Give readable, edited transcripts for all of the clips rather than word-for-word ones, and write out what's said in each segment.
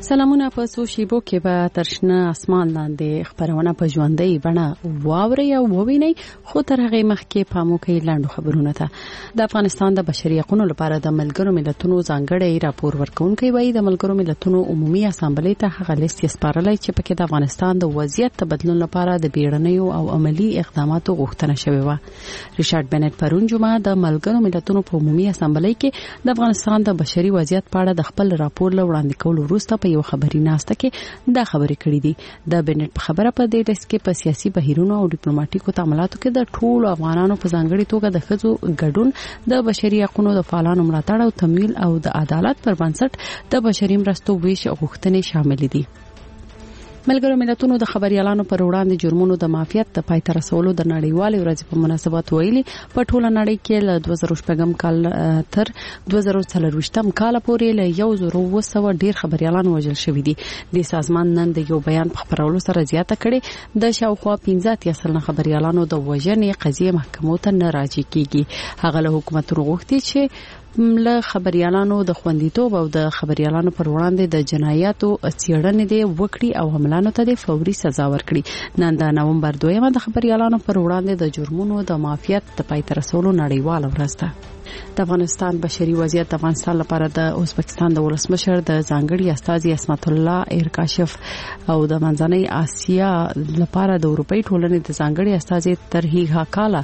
سلامونه په سو شیبو کې به ترشنه اسمان لاندې خبرونه په ژوندۍ بڼه واوري او وویني خو تر هغه مخکې پامو کې لاندو خبرونه ته د افغانستان د بشري حقوقو لپاره د ملګرو ملتونو ځانګړی راپور ورکونکي وایي د ملګرو ملتونو عمومي اسامبلې ته هغه لیست سپارلای چې پکې د افغانستان د وضعیت تبدلون لپاره د بیړنیو او عملی اقداماتو غوښتنه شوې و. ریچارډ بنټ پرون جمعه د ملګرو ملتونو په عمومي اسامبلې کې د افغانستان د بشري وضعیت په اړه د خپل راپور وړاندې کولو وروسته په یو خبري ناسته کې دا خبرې کړې دي. د بنټ په خبره په دې لیست کې په سیاسي بهیرونو او ډیپلوماټیکو تعاملاتو کې د ټولو افغانانو په ځانګړي توګه د ښځو ګډون د بشري حقوقو د فعالانو ملاتړ او تمویل او د عدالت پر بنسټ د بشري مرستو ویش غوښتنې شامل دي. ملګرو ملتونو د خبريالانو پر وړاندې جرمونو د معافیت د پای ته رسولو د نړیوالې ورځې په مناسبت ویلي په ټوله نړۍ کې له 2014 کال تر 2024 کال پورې له 1200 ډیر خبريالان وژل شوي دي. د سازمان نن د یو بیان په خبرولو سره زیاته کړي د شاوخوا 15 خبريالانو د وژنې قضیه محکمو ته نه راځي کیږي. هغه له حکومت وغوښتي چې له خبريالانو د خوندیتوب او د خبريالانو پر وړاندې د جنایاتو څېړنې دی وکړي او حملانو ته د فوري سزا ورکړي. نن د نومبر 2 د خبريالانو پر وړاندې د جرمونو د معافیت د پای ته رسولو نړیواله ورځ ده. د افغانستان بشري وضعیت د افغانستان لپاره د ازبکستان د ولسمشر د ځانګړي استازي اسمت الله ایرکاشف او د منځنۍ اسیا لپاره د اروپאי ټولنې د ځانګړي استازي ترهیغه کاله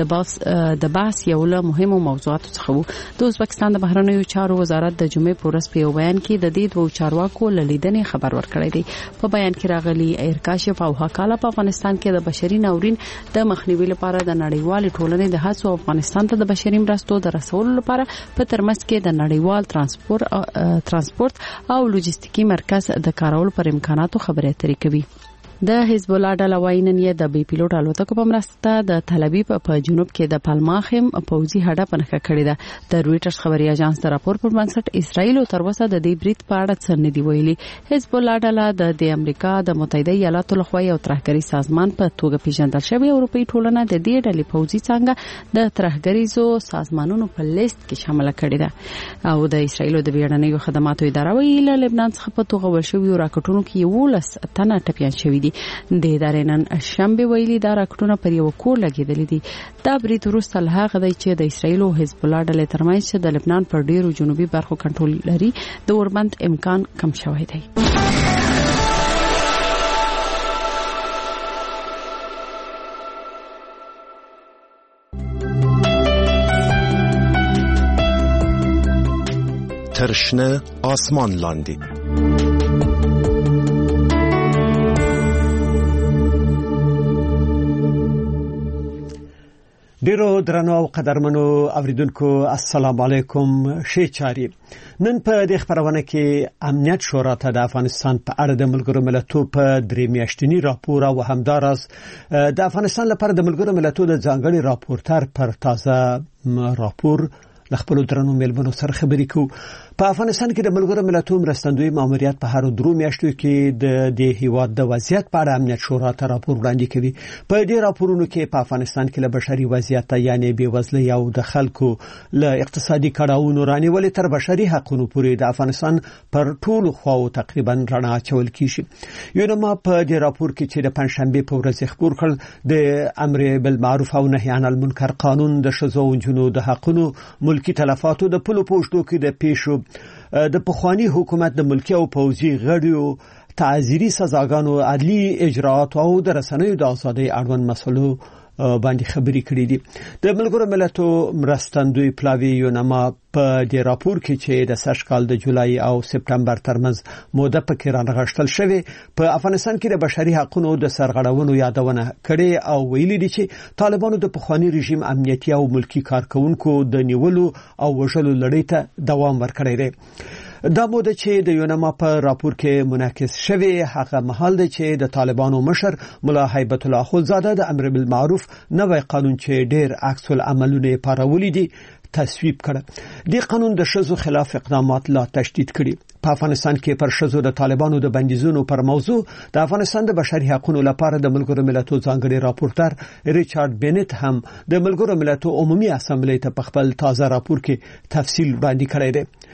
د بحث یو له مهمو موضوعاتو څخه وو. د ازبکستان د بهرنیو چارو وزارت د جمعې په ورځ په یو بیان کې د دې دوه چارواکو لیدنې خبر ورکړی دی. په بیان کې راغلي ایرکاشف او حکاله په افغانستان کې د بشري ناورین د مخنیوي لپاره د نړیوال ټولنې د هڅو افغانستان ته د بشري مرستو د رسولو لپاره په ترمنځ کې د نړیوال ترانسپورت او لوجستیکي مرکز د کارولو پر امکاناتو خبرې اترې کوي. د حزب الله ډله وايي نن یې د بي پیلوټ الوتکو په مرسته د تل ابیب په جنوب کې د پالماخم پوځي هډه پنهخه کړې ده. د رويټرز خبري اژانس د راپور پر بنسټ اسرائیل تر اوسه د دې بریټ په اړه څه نه دی ویلي. حزب الله ډله د امریکا د متحده ایالاتو لخوا یو ترهګری سازمان په توګه پیژندل شوی. اروپאי ټولنه د دې ډلې پوځي څنګه د ترهګریزو سازمانونو په لیست کې شامل کړي ده او د اسرائیل د بیړنیو خدماتو اداره ویل لبنان څخه په توګه ورشوي راکټونو کې 11 تنه ټپيان شوي دي. د ادارې نن شنبه ویلي دا راکټونه پر یو کور لګیدل دي. دا بریټ وروسته له هغه دی چې د اسرائیل او حزب الله ډلې ترمنځ چې د لبنان پر ډیرو جنوبي برخو کنټرول لري د اوربند امکان کم شوی دی. ترشنه آسمان لاندې ډیرو درنو او قدرمنو اوریدونکو السلام علیکم. شي چاري نن په دې خبرونه کې امنیت شورا ته د افغانستان په اړه د ملګرو ملتونو په درې میاشتنی راپور او همدارس د افغانستان لپاره د ملګرو ملتونو د ځانګړي راپورټر پر تازه راپور خپل درنو ملمنو سره خبرې کوو. په افغانستان کې د ملګرو ملتونو مرستندوی ماموریت په هر درو میاشتو کې د هیواد د وضعیت په اړه امنیت شورا ته راپور وړاندې کوي. په دې راپورونو کې په افغانستان کې له بشري وضعیت یعنی بېوزلۍ او د خلکو له اقتصادي کړاوونو رانیولې تر بشري حقوقو پورې د افغانستان پر ټولو خواو تقریبا رڼا اچول کیږي. یو نو په دې راپور کې چې د پنځشنبه په ورځ خبر کړ د امر بالمعروف او نهي عن المنکر قانون د شذو او جنو د حقوقو ملکی تلفاتو د پلو پوښتو کې د پیښو د پخوانی حکومت د ملکی او پوځي غړیو تعزیری سزاګانو عدلی اجراءات او د رسنیو د ازادۍ اړوند مسلو باندې خبرې کړې دي. د ملګرو ملتونو مرستندوی پلاوی یونما په دې راپور کې چې د سږ کال د جولای او سپتمبر ترمنځ موده پکې رانغښتل شوی په افغانستان کې د بشري حقوقو د سرغړونو یادونه کړې او ویلي دي چې طالبانو د پخوانی رژیم امنیتي او ملکی کارکونکو د نیولو او وژلو لړۍ ته دوام ورکړی دی. دا موده چې د یونما په راپور کې منعکس شوی هغه مهال دی چې د طالبانو مشر مولا هیبت الله اخوندزاده د امر بالمعروف نوې قانون چې ډېر عکس العملونه پارولې دي تصویب کړ. د قانون د شذو خلاف اقدامات لا تشدید کړي. په افغانستان کې پر شذو د طالبانو د بندیزونو پر موضوع د افغانستان د بشري حقوقو لپاره د ملګرو ملتونو ځانګړي راپورټر ریچارډ بنټ هم د ملګرو ملتونو عمومي اسامبلې ته په خپل تازه راپور کې تفصیل وړاندې کړی دی.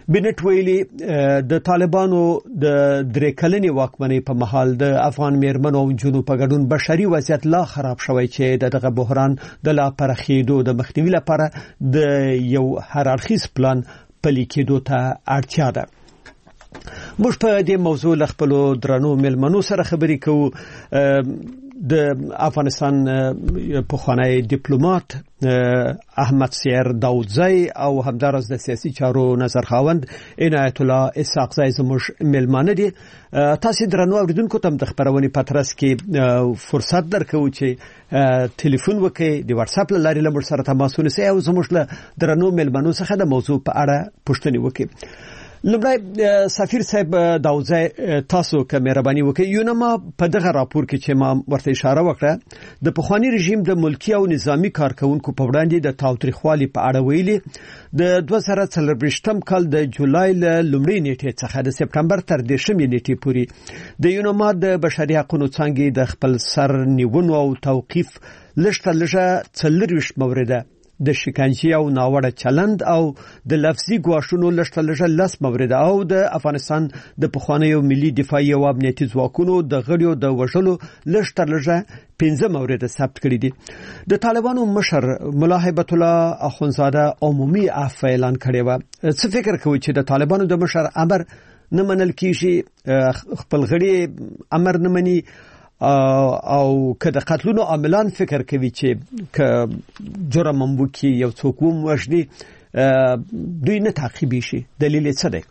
بنټ ویلي د طالبانو د درې کلنې واکمنۍ په مهال د افغان میرمنو او جنوب په ګډون بشري وضعیت لا خراب شوی چې دغه بحران د لا پرخېدو د مخنیوي لپاره د یو هررخیز پلان پلي کېدو ته اړتیا ده. موږ په دې موضوع له خپل درنو ملمنو سره خبرې کوو. د افغانستان پخوانی ډیپلوماټ احمد سیر داودزی او همدارس د سیاسي چارو نظرخواند عنایت الله اسحاقزی زموږ ملمانه دي. تاسو درنو اوریدونکو ته د خبرونې پاترس کې فرصت درکو چې ټلیفون وکړئ، د واتس اپ لارې له موږ سره تماس ونیسئ او زموږ له درنو ملمنو څخه د موضوع په اړه پوښتنې وکړئ. لمړی سفیر صاحب داودزی تاسو که مهرباني وکړئ، یونما په دغه راپور کې چې ما ورته اشاره وکړه د پخوانی رژیم د ملکی او نظامی کارکونکو په وړاندې د تاوتریخوالي په اړه ویلي د 2024 کال د جولای ل لومړۍ نیټې څخه د سپتمبر تر 10 نیټې پورې د یونما د بشري حقوقو څنګه د خپل سر نیونو او توقيف لږه 40 مورده د شکنجه او ناوړه چلند او د لفظي ګواښونو لږه لس مورده او د افغانستان د پخوانیو ملي دفاعي او امنیتي ځواکونو د غړیو د وژلو لږه 15 مورده ثبت کړي دي. د طالبانو مشر ملا هیبت الله اخونزاده عمومي عفو اعلان کړی و. څه فکر کوي چې د طالبانو د مشر امر نه منل کیږي، خپل غړي امر نه مني او که د قتلونو عاملان فکر کوي چې که جرم وکړي یو څوک وموږي دوی نه تعقیب شي، دلیل څه دی؟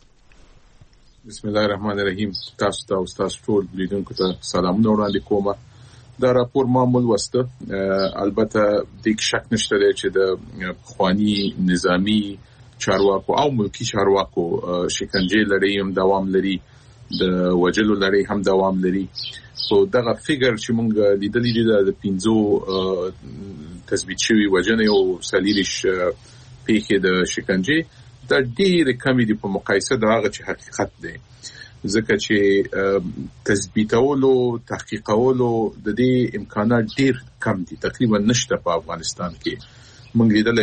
بسم الله الرحمن الرحیم. تاسو ته او تاسو ټول لیدونکو ته سلامونه وړاندې کوم. دا راپور معمول وسته، البته د شک نشته چې د خوانی نظامی چارواکو او ملکی چارواکو شکنجه لري هم دوام لري، د وجلو لري هم دوام لري. سو دغه فیګر چې مونږ لیدلې دي د 15 تثبیت شوی وجنه او سلیریش پیخه د شکنجه د ډېر کمی دي په مقایسه د هغه چې حقیقت دی، ځکه چې تثبیتولو تحقیقولو د دې امکانات ډېر کم دي، تقریبا نشته په افغانستان کې. مونږ لیدل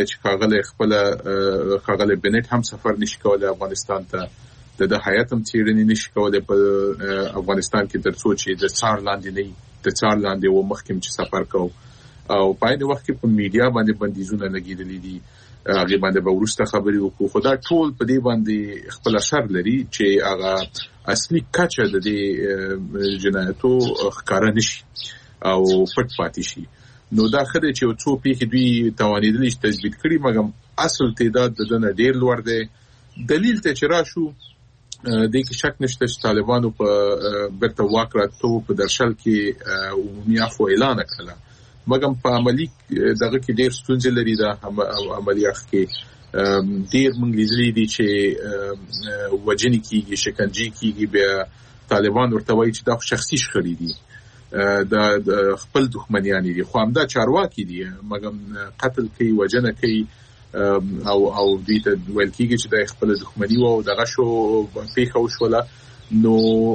چې کاغله بنټ هم سفر نشي کولای افغانستان ته، د هیات هم چیرې نشي کولای په افغانستان کې ترڅو چې د څار لاندې و مخکې چې سفر کو او په دې وخت کې په میډیا باندې بندیزونه لګیدلې دي، هغه باندې به ورسته خبرې وکړو. خو دا ټول په دې باندې خپل اثر لري چې هغه اصلي کچه د دې جنایتو ښکارا نشي او پټ پاتې شي. نو دا خدای چې څو پیښې دوی توانیدل چې تثبیت کړي، مګم اصل تعداد د دنه ډیر لوړ دی. دلیل ته چې راشو د کې شک نشته چې طالبانو په برته واک راتلو په درشل کې عمومي عفو اعلان کړل، مګم په عملی دغه کې ډیر ستونزې لري. دا عملیات کې ډیر مونږ لیدلې دي چې وجنې کېږي، شکنجه کېږي، بیا طالبان ورته وایي چې دا شخصي شخړې دي، د خپل دښمنیان دي، خو همدا چارواکي دي، مګم قتل کوي، وجنه کوي او دوی ته ویل کېږي چې د خپل دښمني او دغه شو پیښه وشوله. نو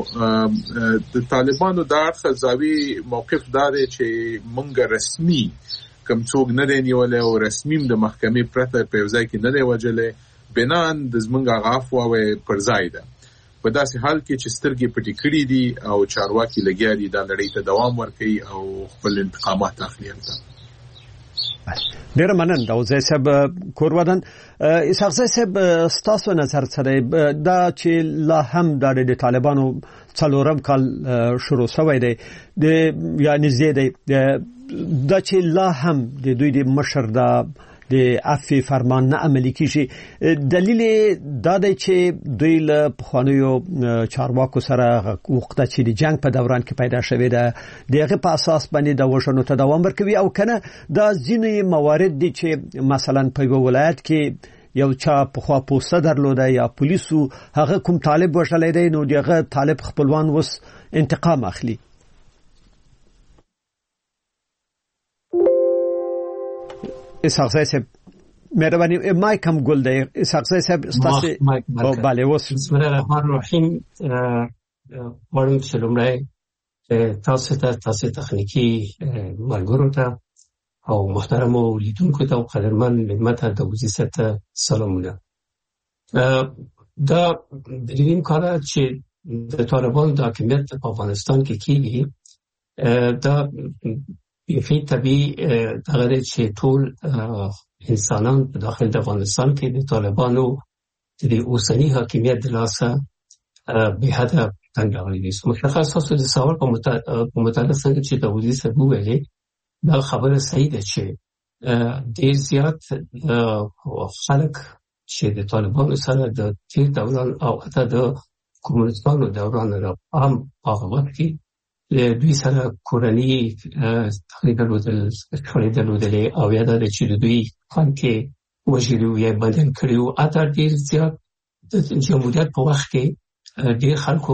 د طالبانو د اړخ زاوی موقف دار چې مونږ رسمي کوم څوک نه دی نیولای او رسمي د محکمې پرته په ځای کې نه دی وجلې، بنان د زمونږ عفو او پر ځای ده. په داسې حال کې چې سترګې پټې کړې دي او چارواکي لګیا دي دا لړۍ ته دوام ورکوي او خپل انتقامات اخلي. ډیر مننه داودزی صاحب کورودان. اسحاقزی صاحب ستاسو نظر سره دا چې لا هم د طالبانو څلورم کال شروع شوی دی یعنی زیاده دا چې لا هم د دوی د مشر د عفو فرمان نه عملي کیږي، دلیل دا دی چې دوی له پخوانیو چارواکو سره وخت چې د جنگ په دوران کې پیدا شوی ده دغه په اساس باندې د وژنو ته دوام ورکوي، او کنه دا ځینې موارد دي چې مثلا په یو ولایت کې یو چا په خوا پوسټ درلوده یا پولیسو هغه کوم طالب وژلې دی، نو دغه طالب خپلوان وس انتقام اخلي. اسحاقزی صاحب مهرباني مایک هم ګل دی. اسحاقزی صاحب تاسو بله وس. بسم الله الرحمن الرحیم. وړم سلامای تاسو تخنیکی ملګرو ته او محترم لیدونکو ته او قدرمن خدمت د وزارت سلامونه. دا دریم کار چې د طالبانو د حاکمیت په افغانستان کې کیږي دا په طبيعي دغه چې ټول انسانان په داخل د افغانستان کې د طالبانو د اوسنی حاکمیت د لاسه به حدا څنګه غوړي مشخص تاسو د سوال په متعلق څنګه چې د وزیر صاحب ویلي دا خبره صحیح ده چې ډیر زیات خلک چې د طالبانو سره د تیر دوران او حتی د کومونستانو دوران را هم هغه وخت کې دوی سره کورنۍ تقریبا درلودلې او یا د چې دوی خلک وژلي یا بدل کړیو اته ډیر زیات د جمهوریت په وخت کې ډیر خلکو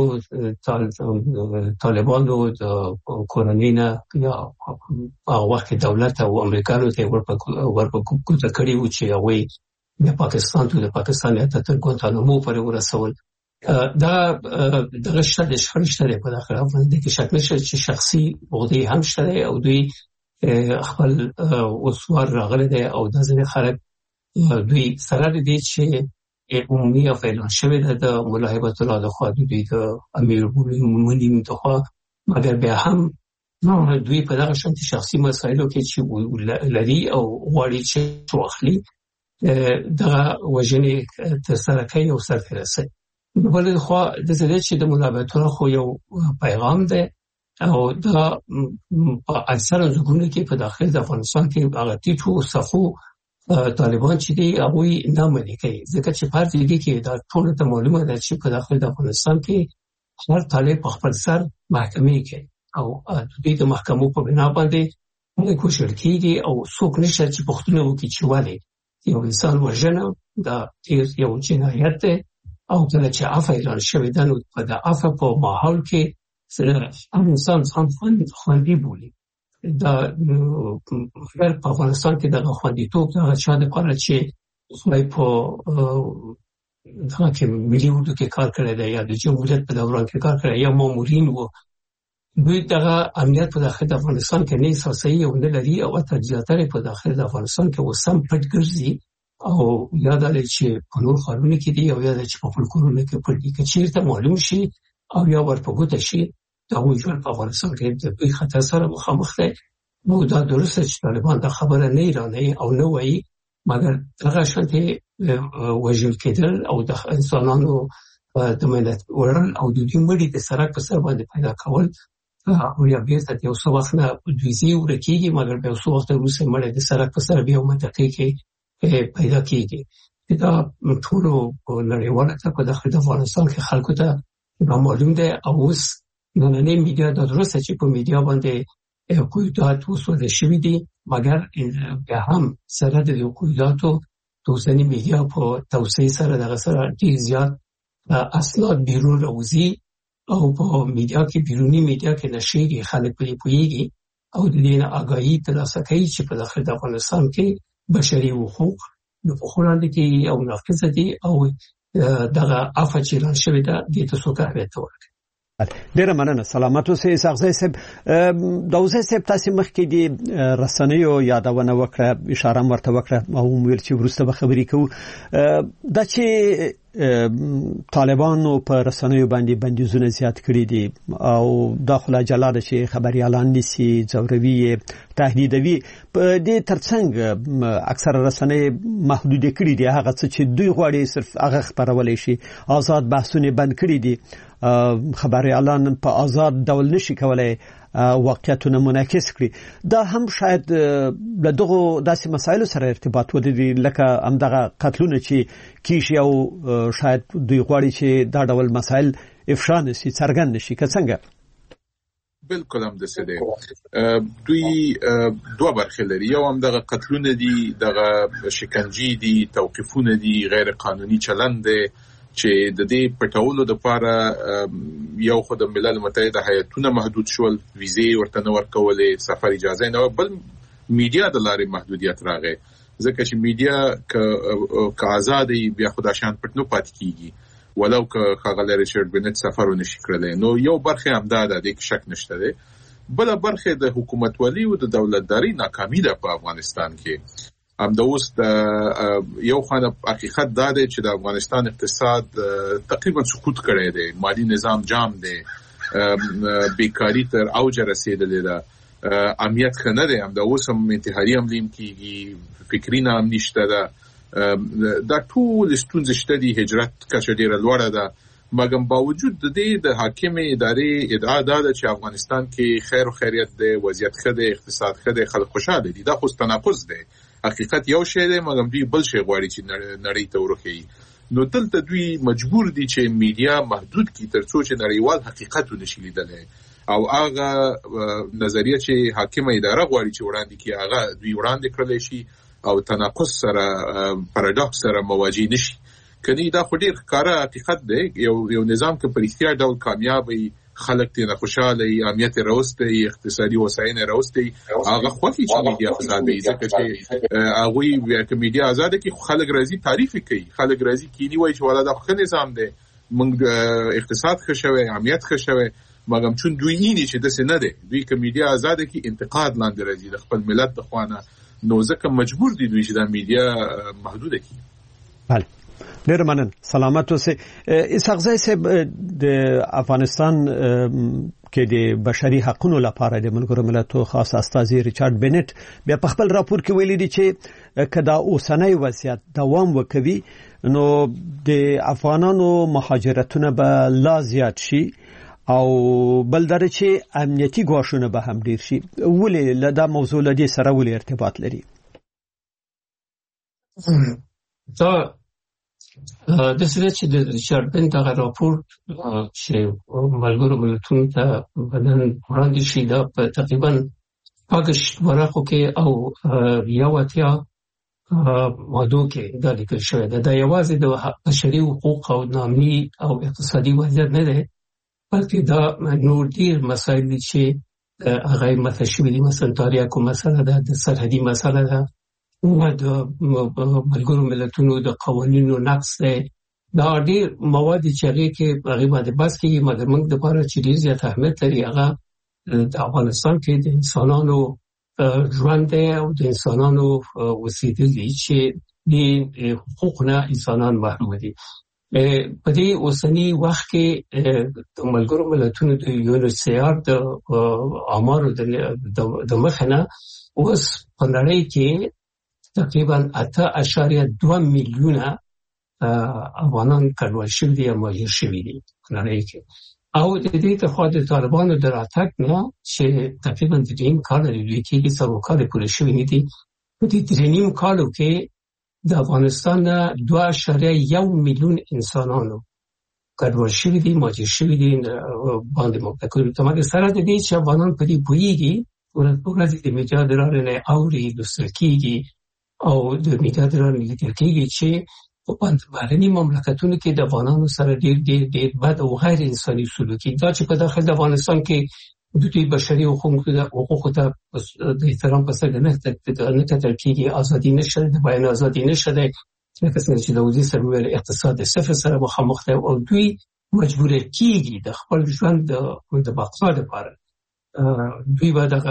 طالبانو د کورنۍ نه یا هغه وخت دولت او امریکایانو ته ورپکوته کړیو چې هغه د پاکستان ته د پاکستان ته تر ګوانتانامو پورې ورسول دا دغه شته په داخله باندې کې شک نشته چې شخصي بغضی هم شته او دوی خپل اوسوار راغله ده او د ځینې خلک دوی سره دي چې عمومي اعلان شوی ده د ملاحبت الله د خوا دوی د امیر المؤمنین د خوا مګر بیا هم دوی په دغه شانتي شخصي مسایلو کې چې لري او غواړي چې واخلي دغه وجنې تر سره کوي او سره رسي بل خو د دې چې د ملاحبت الله خو یو پیغام ده او دا په اکثر ځګونو کې په داخل د افغانستان کې هغه ټیټو صفو طالبان چې دی هغه نه مني کوي ځکه چې فرض دی کې دا ټول ته معلومه ده چې په داخل د افغانستان کې هر طالب په خپل سر محکمې کې او د محکمو په بنا باندې موږ کوشش کیږي او څوک نشه چې پښتون وکړي چې والي یو انسان وژنه دا یو جنایت ده او کله چې عفو اعلان شوی ده نو په د عفو په ماحول کې انسان خوندي بولي دا په افغانستان کې دغه خوندیتوب دغه چا د لپاره چې خدای په دغه کې ملي اردو کې کار کړی دی یا د جمهوریت په دوران کې کار کړی یا مامورین وو دوی دغه امنیت په داخل د افغانستان کې نه اساسي او نه لري او تجزیاتره په داخل د افغانستان کې وسم پټ ګرځي او یاد لري چې په نور خارونه کې دی او یاد چې په فولکلورونه کې پټ دي چې چیرته معلوم شي او یا ورپګوت شي دا وایي په افغانستان کې د خطر سره مخامخ دی نو دا درسته چې طالبان دا خبره نه ایراني او نه وایي مګر هغه شانتي وژل کېدل او د انسانانو د ملت ورل او د دې مړي د سرک په سر باندې پیدا کول او یا بیرته یو څو وخت نه دوی ورکیږي مګر به څو وخت وروسته مړي د سرک په سر بیا منطقه کې پیدا کیږي دا ټول نړیواله ته په داخل د افغانستان کې خلکو ته معلوم دی او اوس نننۍ میډیا د درسته چې په میډیا باندې کویدات وسول شوی دي مګر بیا هم سره د کویداتو د اوسنی میډیا په توسعه سره دغه سره ډیر زیات اسناد بیرون راوځي او په میډیا کې بیرونی میډیا کې نشریږي خلک پرې پوهیږي او د دې آگاهی ترلاسه کوي چې په داخل د افغانستان کې بشري حقوق د فخران دي او ناقص دي او دغه عفو چې اعلان شوی ده د تاسو اهمیت ورکړي ډیره مننه سلامت اوسئ سغزی صاحب د اوسئ صاحب تاسو مخکې د رسنیو یادونه وکړه اشاره مرته وکړه او ویل چې ورسته به خبرې کوو دا چې طالبانو په رسنیو باندې بندیزونه زیات کړی دي او داخله جلاله چې خبريالان نسی ځوروي تهدیدوي په دې ترڅنګ اکثر رسنۍ محدود کړی دي هغه چې دوی غواړي صرف هغه خبرولې شي آزاد بحثونه بند کړی دي خبريالان په آزاد ډول نشي کولای واقعیتونه منعکس کړي دا هم شاید له دغه داسې مسایلو سره ارتباط ولري لکه همدغه قتلونه چې کیشي او شاید دوی غواړي چې دا ډول مسایل افشا نشي څرګند نشي که څنګه بالکل هم د څه دی دوی دوه برخې لري یو هم دغه قتلونه دي دغه شکنجې دي توقیفونه دي غیر قانوني چلند دی چې د دې پټولو لپاره یو خو د ملل متحد هیئتونه محدود شول ویزې ورته نه ورکولې سفر اجازه نه بل میډیا د لارې محدودیت راغی ځکه چې میډیا که آزاد بیا خدا شان پټ نه پات کیږي ولو که خاغله ریچارډ بنت سفر ونشي کړل نو یو برخه هم دا د شک نشته ده بل برخه د حکومت ولی او د دولتداري ناکامي ده په افغانستان کې د اوس د یو خانه حقیقت دا دی چې د افغانستان اقتصاد تقریبا سقوط کړی دی، مالی نظام جام دی، بیکاری تر اوج رسیدلې ده، امنیت ښه نه دی، د اوس هم انتحاري حملې کېږي، فکري ناامني نشته ده، دا ټول ستونزې شته دي، هجرت کچه ډېره لوړه ده. مګر باوجود د دې د حاکمې ادارې ادعا دا ده چې افغانستان کې خیر او خیریت دی، وضعیت ښه دی، اقتصاد ښه دی، خلک خوشاله دي. دا خو تناقض دی. حقیقت یو شی دی، مګر دوی بل شی غواړي چې نړۍ ته ورخیي. نو دلته دوی مجبور دي چې میډیا محدود کړي تر څو چې نړیوال حقیقت ونشي لیدلی، او هغه نظریه چې حاکمه اداره غواړي چې وړاندې کړي هغه دوی وړاندې کړلی شي او تناقض سره پاراډوکس سره مواجه نشي. کني دا خو ډیر ښکاره حقیقت دی. یو نظام که په رښتیا ډول کامیاب وي، خلک ترې خوشاله وي، امنیت یې راوستی، اقتصادي هوساینه یې راوستی، هغه خوښي چې میډیا ازاده وي، ځکه چې هغوی که میډیا ازاده کړي خلک راځي تعریف کوي، خلک راځي کینی وایي چې والا دا ښه نظام دی، موږ اقتصاد ښه شوی، امنیت ښه شوی. مګر چون دوی یې چې داسې نه دی، دوی که میډیا ازاده کړي انتقاد لاندې راځي د خپل ملت د خوا نه، نو ځکه مجبور دي دوی چې دا میډیا محدوده کړي. بله، ډېر مننه، سلامت اوسئ. اسحاق زی صاحب، د افغانستان کې د بشري حقوقو لپاره د ملګرو ملتونو خاص استازي ریچارډ بینټ بیا په خپل راپور کې ویلي دي چې کدا اوسنۍ وضعیت دوام وکوي نو د افغانانو مهاجرتونه به لا زیات شي او بل درې چې امنیتي ګواښونه به هم ډیر شي. ولې دا موضوع له دې سره ولې ارتباط لري؟ دا د سره چې د ریچارډ بینټ هغه راپور چې ملګرو ملتونو ته بدن وړاندې شي دا په تقریبا پاګشت ورقو کې او یو اتیا مادو کې دا لیکل شوی ده. دا یوازې د بشري حقوق او نامي او اقتصادي وضعیت نه ده، بلکې دا نور ډیر مسایل دي چې هغه مطرح شوي دي. مثلا تاریخو مسله ده، د سرحدي مسله ده، د ملګرو ملتونو د قوانینو نقض دی. دا ډیر مواد چې هغه کې هغه باندې بحث کیږي، مګر موږ د لپاره چې ډیر زیات اهمیت لري هغه د افغانستان کې د انسانانو ژوند دی او د انسانانو اوسېدل دي چې د حقوقو نه انسانان محروم دي. په دې اوسنی وخت کې د ملګرو ملتونو د UNHCR د آمارو د مخنه اوس په نړۍ کې تقریبا 8.2 میلیونه افغانان کډوال شوي دي او مهاجر شوي دي په نړۍ کې. او د دې ته خو د طالبانو د راتګ نه چې تقریبا د دې کال لري کې څو کال پوره شوي دي، په دې 3.5 کالو کې د افغانستان 2.1 میلیون انسانانو کډوال شوي دي، مهاجر شوي دي باندې متکل. تمام سره د دې چې افغانان په دې پوهیږي، ورته د میډیا درانه اوري د سرکیږي او د میډیا درانه لیکل کېږي چې په بهرني مملکتونو کې د افغانانو سره ډېر بد او غیر انساني سلوکي دا چې په داخل د افغانستان کې د دوی بشري حقوقو ته د احترام په سترګه نه کتل کېږي، ازادي نشته، د بیان ازادي نشته، لکه څنګه چې د وزیر سره ویل اقتصاد د صفر سره مخامخ دی او دوی مجبور کېږي د خپل ژوند د بقا لپاره دوی به دغه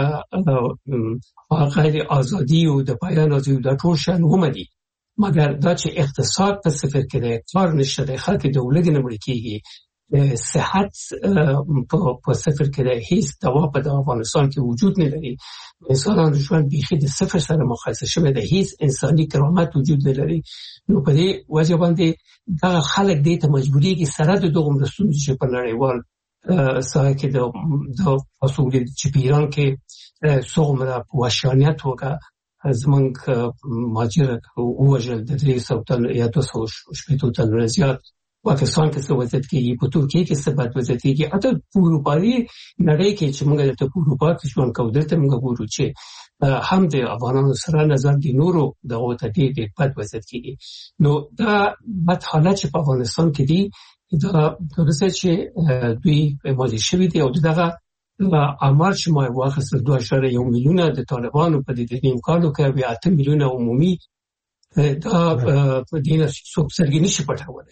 غیر ازادي او د بیان ازادي د ټول شان ومني. مګر دا چې اقتصاد په صفر کې دی، کار نشته دی، خلک د ولګ نه مړ کېږي، صحت په صفر کې دی، هیڅ دوا په افغانستان کې وجود نه لري، انسانانو ژوند بیخي د صفر سره مقایسه شوی دی، هیڅ انساني کرامت وجود نه لري. نو په دې وجه باندې دا خلک دې ته مجبورېږي سره د دغو مرستونو چې په نړیوال ساحه کې د اصول چې په ایران کې څومره وحشیانیت وکړه، زمونږ مهاجر ووژل د 300 تن یا 280 تن زیات، پاکستان کې څه وضعیت کېږي، په ترکیه کې څه بد وضعیت کېږي، حتی په اروپایي نړۍ کې چې موږ دلته په اروپا کې ژوند کوو دلته موږ ګورو چې هم د افغانانو سره نظر د نورو دغو ته ډېر بد وضعیت کېږي. نو دا بد حالت چې په افغانستان کې دي دا درسته چې دوی ماضي شوي دي او دغه آمار چې ما واخیستل 2.1 میلیونه د طالبانو په دې کالو کې 8 میلیونه عمومي دا په دې نه څوک سرګي نشي پټولای.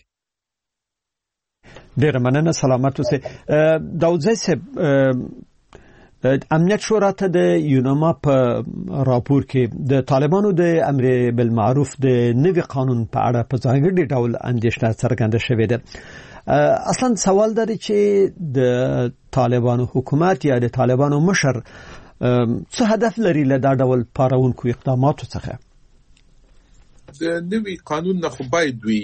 ډیر مننه، سلامت اوسئ. داود زی صاحب، امنیت شورا ته د یونما په راپور کې د طالبانو د امر بالمعروف د نوي قانون په اړه په ځانګړي ډول اندېښنه څرګنده شوې ده. اصلا سوال دی چې د طالبانو حکومت یا د طالبانو مشر څه هدف لري له دا ډول پارونکو اقداماتو څخه؟ د نوي قانون نه خو باید دوی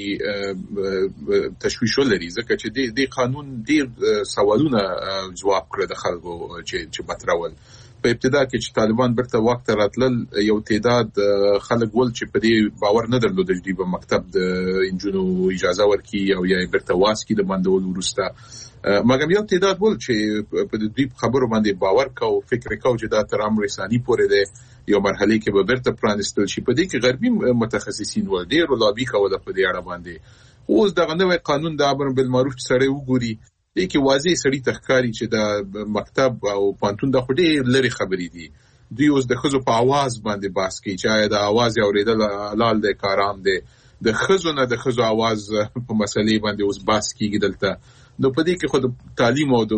تشویش ولري ځکه چې د قانون ډیر سوالونه جواب کړ د خلکو چې مطرول. په ابتدا کې چې طالبان برته وخت راتلل یو تعداد خلک ول چې په دې باور نه درلود چې په مکتب د انجونو اجازه ورکړي او یا برته واسکي د بندول ورسته مګر یو تعداد ول چې په دې خبرو باندې باور کو فکر کو چې دا تر امر رساني پورې ده یو مرحله کې به برته پرانستل شي. په دې کې غربي متخصصین ول ډیر لابي کوله په دې اړه باندې. اوس دغه نوې قانون د امر بالمعروف سره وګوري دې کې واضح سړی تخکاری چې د مکتب او پانتون د خډې لري خبرې دي. دوی اوس د خزو په आवाज باندې باس کوي چې د आवाज اوریدل حلال دی کارام دی. د خزو نه د خزو आवाज په مسلې باندې اوس باس کیږي دلته. نو په دې کې خود تعلیم او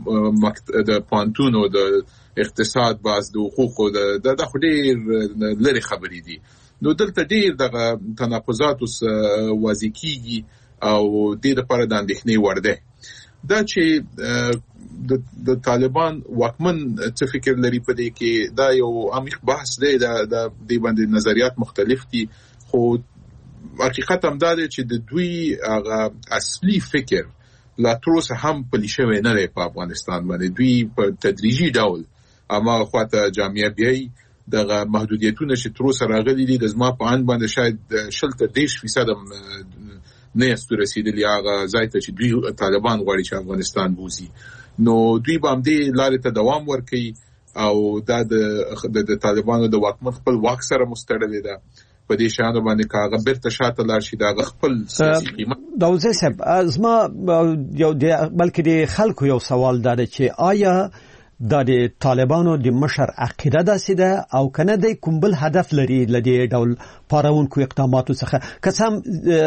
د پانتون او د اقتصاد باز د حقوقو د خډې لري خبرې دي. نو دلته ډیر د تناقضات اوس واضح کیږي او د لپاره د اندېښنې وړ ده. دا چې د طالبان واکمن څه فکر لري په دې کې دا یو عمیق بحث دی. د دې باندې نظریات مختلف دي خو حقیقت هم دا دی چې د دوی هغه اصلي فکر لا تر اوسه هم پلي شوی نه دی په افغانستان باندې. دوی په تدریجي ډول اما خواته جامعه بیاي دغه محدودیتونه چې تر اوسه راغلي دي د زما په اند باندې شاید 30% نه است رسیدلی هغه ځای ته چې دوی طالبان غواړي چې افغانستان بوزي. نو دوی به هم دې لارې ته دوام ورکوي او دا د طالبانو د واکمن خپل واک سره مستړلې ده. په دې شانو باندې کاغه برته شاته لار شي دا خپل سیاسي قیمت. دا وزه صاحب ازما یو بلکې د خلکو یو سوال دا چې آیا د طالبانو د مشر عقیده داسې ده او کنه د کومبل هدف لري لدی ډول پارونکو اقداماتو څخه؟ قسم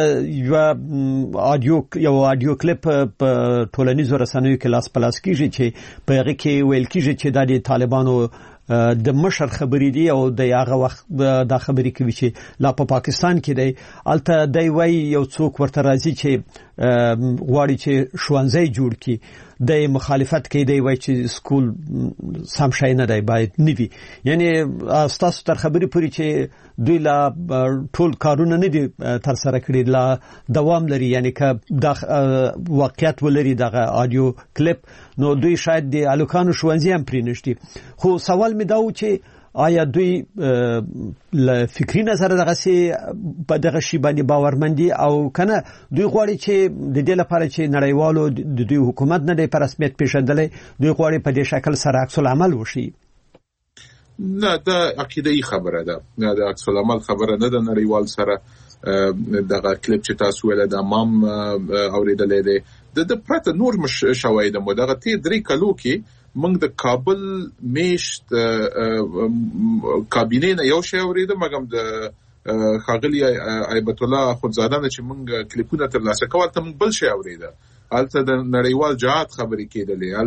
یو اډیو کلیپ په ټولنیزو رسنیو کې لاس پلاس کیږي چې په هغه کې ویل کیږي چې د طالبانو د مشر خبرې دي او د هغه وخت د خبرې کوي چې لا په پاکستان کې دی الته دی وای یو څوک ورته راځي چې غواړي چې شوانځي جوړ کړي د مخالفت کوي دی وای چې سکول سم شای نه دی باید نوي. یعنی تاسو تر خبرې پوری چې دوی لا ټول کارونه نه دي تر سره کړی لا دوام لري. یعنی که د واقعیت ولري دغه اډیو کلیپ نو دوی شاید د الکانو شوانځي هم پرې نشي. خو سوال می دا و چې آیا دوی ل فکری نظر دغه سي په دغه شی باندې باورمندي او کنه دوی غواړي چې د دې لپاره چې نړیوالو د دوی حکومت نه د رسمیت پیژندلې دوی غواړي په دې شکل سره عکس العمل وشي؟ نه دا عقیده‌ای خبره ده. نه دا عکس العمل خبره نه ده. نړیوال سره دغه کلیپ چې تاسو ول د امام اوریدلې ده د پرته نور مش شواهد مو دغه 3 کلو کې موږ د کابل میشت کابینه نه یو شی اوریده مګم د خاغلی ایبت الله خودزاده چې موږ کلیپونه تر لاسه کول ته موږ بل شی اوریده. البته د نړیوال جهاد خبرې کېدلې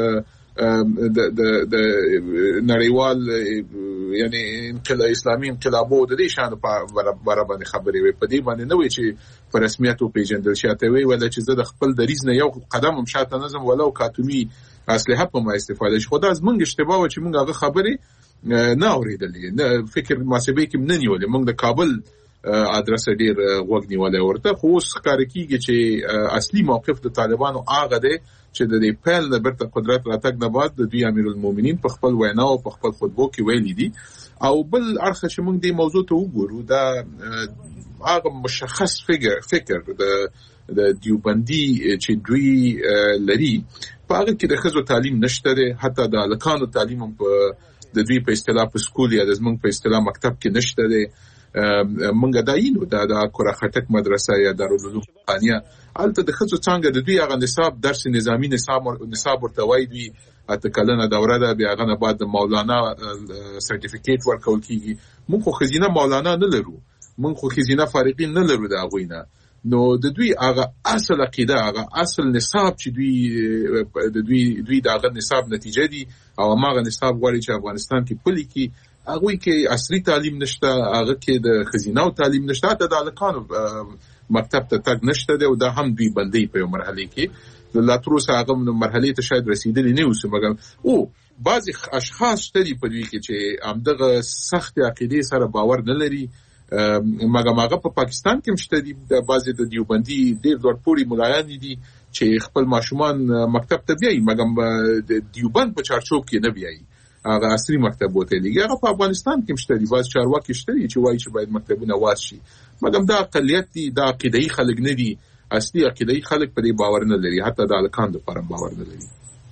البته د نړیوال یعنی انقلاب اسلامي انقلابو د دې شان په برابر خبرې وي په دې باندې نه وي چې په رسمیت او پیژندل شاته وي ولا چې زه د خپل دریز نه یو قدم هم شاته نظم ولو کاتومي اسلحه په ما استفاده شي. خدای زمونږ اشتباه و چې مونږ هغه خبرې نه اوریدلې نه فکر محاسبه کې نه نیولې. مونږ د کابل ادرس ډیر وګ نیولې ورته خو اوس ښکار کیږي چې اصلي موقف د طالبانو هغه دی چې د دې پیل د برته قدرت راتګ نه بعد د دوی امیرالمؤمنین په خپل وینا او په خپل خطبو کې ویلي دي. او بل اړخ چې مونږ دې موضوع ته وګورو دا هغه مشخص فکر د دیوبندي چې دوی لري په هغه کې د خزو تعلیم نشته ده. حتی د الکانو تعلیم هم په د دوی په اصطلاح په سکول یا د زمونږ په اصطلاح مکتب کې نشته ده. مونږ داینو د کورا خټک مدرسه یا دارالعلوم قانیه البته د خزو څنګه د دوی هغه نصاب درس نظامی نصاب ورته وای دوی اته کلنه دوره ده بیا هغه نه بعد مولانا سرټیفیکیټ ورکول کیږي. مونږ خو خزینه مولانا نه لرو. مونږ خو خزینه فارغین نه لرو دا غوینه. نو د دوی هغه اصل عقیده هغه اصل نصاب چې دوی دغه نصاب نتیجه دي او هغه نصاب غواړي چې افغانستان کې پلي کې هغه کې عصري تعلیم نشته هغه کې د خزینه تعلیم نشته ته د الکانو مکتب ته تګ نشته او دا هم دوی بندي په مرحله کې لا تر اوسه هغه مرحله ته شاید رسیدلی نه اوسه مګر او بعضی اشخاص شته په دوی کې چې همدغه سخت عقیده سره باور نه لري مګر په پاکستان کې مشته دي د بعضی د دیوبندي ډېر لوړ پوړي ملایان دي چې خپل ماشومان مکتب ته بیایي مګر د دیوبند په چارچوب کې نه بیایي هغه عصري مکتب وته لګي هغه په افغانستان کې مشته دي بعض چارواکي شته چې وایي چې باید مکتبونه واس شي مګر دا اقلیت دي دا عقیدې خلک نه دي اصلي عقیدې خلک په دې باور نه لري حتی د الکان د پر باور نه لري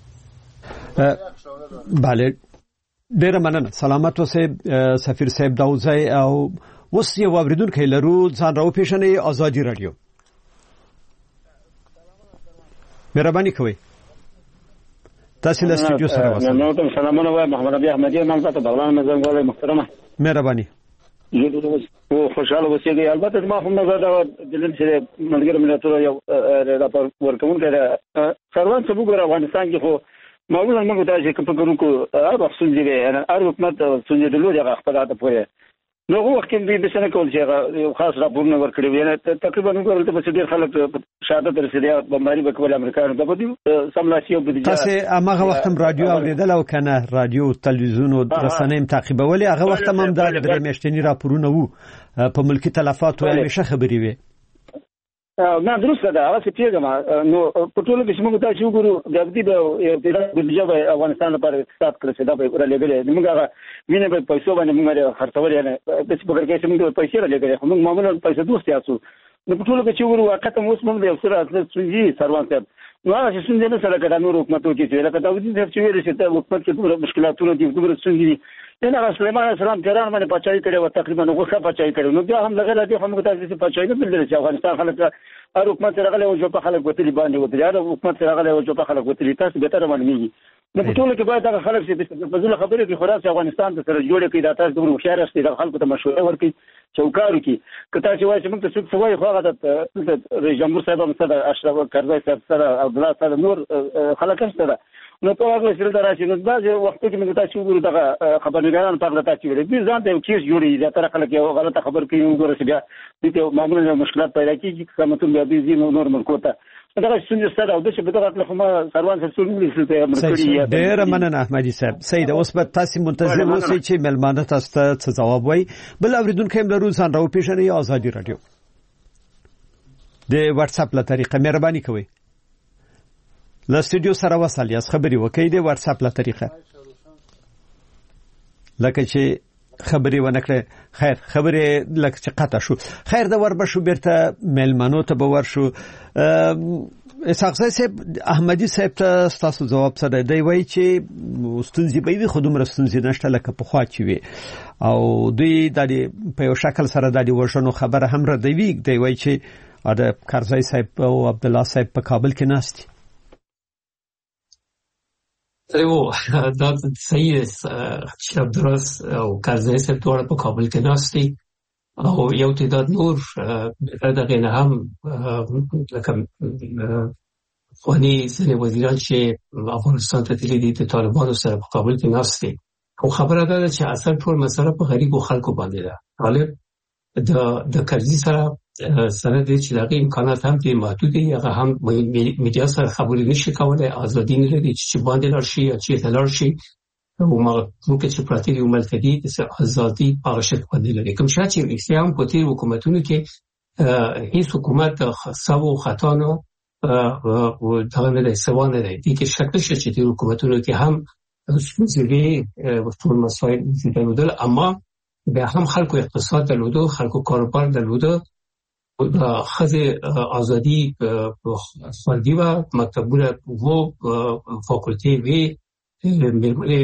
بله ډیر مننه سلامت اوسئ سفیر صاحب داوودزی او اوس یو اوریدونکو لرو ځان راو پیښنې ازادي رادیو مهرباني کوئ تاسو له سټوډیو سره واسه نو ته سلامونه وایم محمد ابي احمدي نن تاسو بغلان مزنګوله محترمه مهرباني او خوشاله اوسئ البته ما هم نظر دا دلته چې ملګری ملتونو یو راپور ورکوم کړه سروان څه وګوره افغانستان کې خو معمولا موږ ته چې په ګورو کو هغه څنګه دی هر حکومت څنګه د لوري هغه خپل عادت پوره نو وخت کې به څنګه کول چې یو خاص راپور نه ورکړي وي تقریبا موږ ورته په ډیر خلک شهادت رسیدي بمباري وکول امریکایانو د بده سملاسي او بده تاسو هغه وخت هم رادیو اوریدل او کنه رادیو تلویزیون او رسنۍ تعقیبولې هغه وخت هم د درې میاشتنی راپورونه وو په ملکی تلفات او همیشه خبري وي نه درسته ده هغه څه پیګم نو په ټولو کې موږ تاسو وګورو د دې د جواب افغانستان لپاره اقتصاد کړی دا به ورلګلې موږ هغه وینې په پیسو باندې موږ خرڅولې نه د څه په کې موږ پیسې لګلې موږ معمولا پیسې دوست یاسو نو په ټولو کې چې وګورو وخت موږ د افسر اصل سوي سروان صاحب نو هغه څنګه نه سره کړه نور حکومت کې لکه دا ودی چې ویل چې ته حکومت کې ټول مشکلاتونه دي ټول څنګه دي نه سليمان السلام تهران باندې پچای کړي او تقریبا غوښه پچای کړي نو بیا هم لګل دي هم تاسو چې پچای نه بلل چې افغانستان خلک هر حکومت سره غلې او جو په خلک وتلی باندې وتلی هر حکومت سره غلې او جو په خلک وتلی تاسو به تر باندې میږي نو په ټول کې باید هغه خلک چې په ځل خبرې کې خلاص افغانستان سره جوړ کړي دا تاسو د خيار است د خلکو ته مشوره ورکړي چوکارو کې کته چې وایي چې موږ څه سوي خو هغه د رئیس جمهور صاحب سره اشرف کرزی صاحب سره عبد الله سره نور خلک سره نو په هغه سره دراشي نو بعض وخت کې موږ تاسو وګورو دا خبرګاران په اړه تاسو ویل دي ځان ته کیس جوړي دا تر خلک یو غلطه خبر کوي وګورئ چې بیا دې معمولا مشکلات پیدا کیږي کومه بیا دې نورمال کوته دا څنګه سره او د څه په دغه خپل سروان سره څنګه ته امرکړي ډېر مننه احمدي صاحب سید اوس په تاسو منتظر اوسئ چې ملمانه تاسو ته جواب وایي بل اوریدونکو هم لرو ځان راو پیښنې ازادي رادیو د واتس اپ له طریقې مهرباني کوئ له سټوډیو سره وصل یاست خبري وکړئ د واتس اپ له طریقې لکه چې خبري ونکړه خیر خبري لکه چې قطع شو خیر د وربشو بیرته ملمنو ته باور شو اسحاق صاحب احمدي صاحب ته تاسو جواب سره دی وایي چې ستونزې به وي خودم رستونزې نشته لکه په خوا چی وي او دوی د په یو شکل سره د وژنو خبره هم را دی وایي چې د کرزی صاحب او عبد الله صاحب په کابل کې ناست دا صحیح شب درست او کرزی صاحب دوړه په کابل کې ناشتي او یو تعداد نور دغه نه هم لکه خواني ځینې وزیران چې افغانستان ته تللي دي د طالبانو سره په کابل کې ناشتي او خبره ده چې اصل ټول مسله په غریبو خلکو باندې ده طالب د کرزی سره د چې دغه امکانات هم دي محدود دي هغه هم میډیا سره خبرې نشي کولای ازادي نه لري چې باندې لار شي یا چې لار شي او ممکن چې پراتی یو ملتدي د ازادي په شکل باندې لري کوم چې اسلام په تیر حکومتونو کې هیڅ حکومت خاصو خطانو او دغه نه سوانه دي چې شکل شي چې د حکومتونو کې هم څه ټول مسایل زیاتول اما به هم خلکو اقتصاد دلودو خلکو کاروبار دلودو د خزه ازادي فردي و مکتبونه وو فاکولټي وی مېرمنې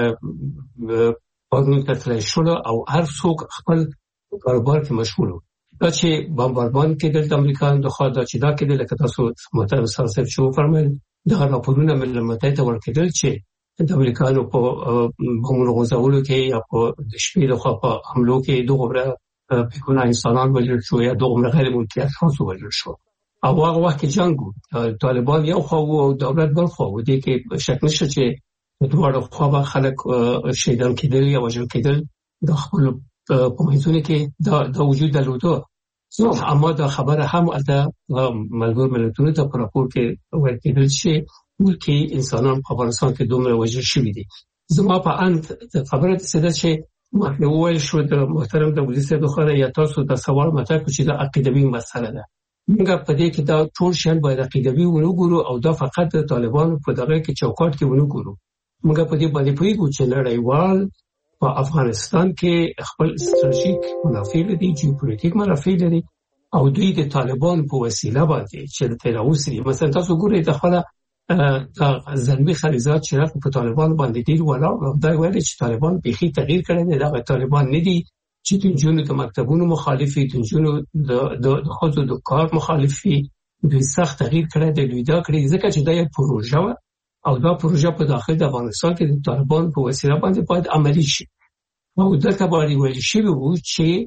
پاګون ترلای شو او هر څوک خپل کاروبار کې مشغول دا چې بمبارمان کې د امریکایانو د خوا دا چې دا کې د لکه تاسو محترم صاحب شو فرمایل دا راپورونه ملمتای ته ورکړل چې د امریکایانو په بمونو غوځولو کې یا په د شپې د خوا په حملو کې دغه بیگناه انسانان وژل شو یا دوم غیر ملکی اشخاص وژل شو. او هغه وخت جنگ طالبان یو خو او دولت بل خو دي کې شک نشته چې دوه خو به خلک شهیدان کېدل یا وژل کېدل د خپل په منځونه کې د وجود درلوده. اما دا خبره هم د ملګرو ملتونو ته په راپور کې ویل کېدل چې ملکی انسانان په افغانستان کې دومره وژل شوي دي. زما په اند خبره څه ده چې مخکې وویل شو د محترم د وزیر صاحب خبره یا تاسو د سوال مطرح کړئ چې دا عقیدوي مسله ده. موږ په دې کې دا ټول شیان باید عقیدوي ونګورو او دا فقط د طالبانو په دغه کې چوکاټ کې ونګورو. موږ په دې باندې پوهیږو چې نړیوال په افغانستان کې خپل ستراتیژیک منافع لري، جیوپولیټیک منافع لري او دوی د طالبان په وسیله باندې چې د تراوسري مثلا تاسو ګورئ د خپل زلمی خلیزات چې په طالبان باندې ډیر ولاړ دا ویل چې طالبان بيخي تغییر کړي دي. دا طالبان نه دي چې د جنونو د مکتبونو مخالفي، د جنونو د خود د کار مخالفي، دوی سخت تغییر کړي دي. دوی دا کړی ځکه چې دا یو پروژه او دا پروژه په داخل د افغانستان کې د طالبان په وسیله باندې باید عملی شي. او دا کباري ویل شي وو چې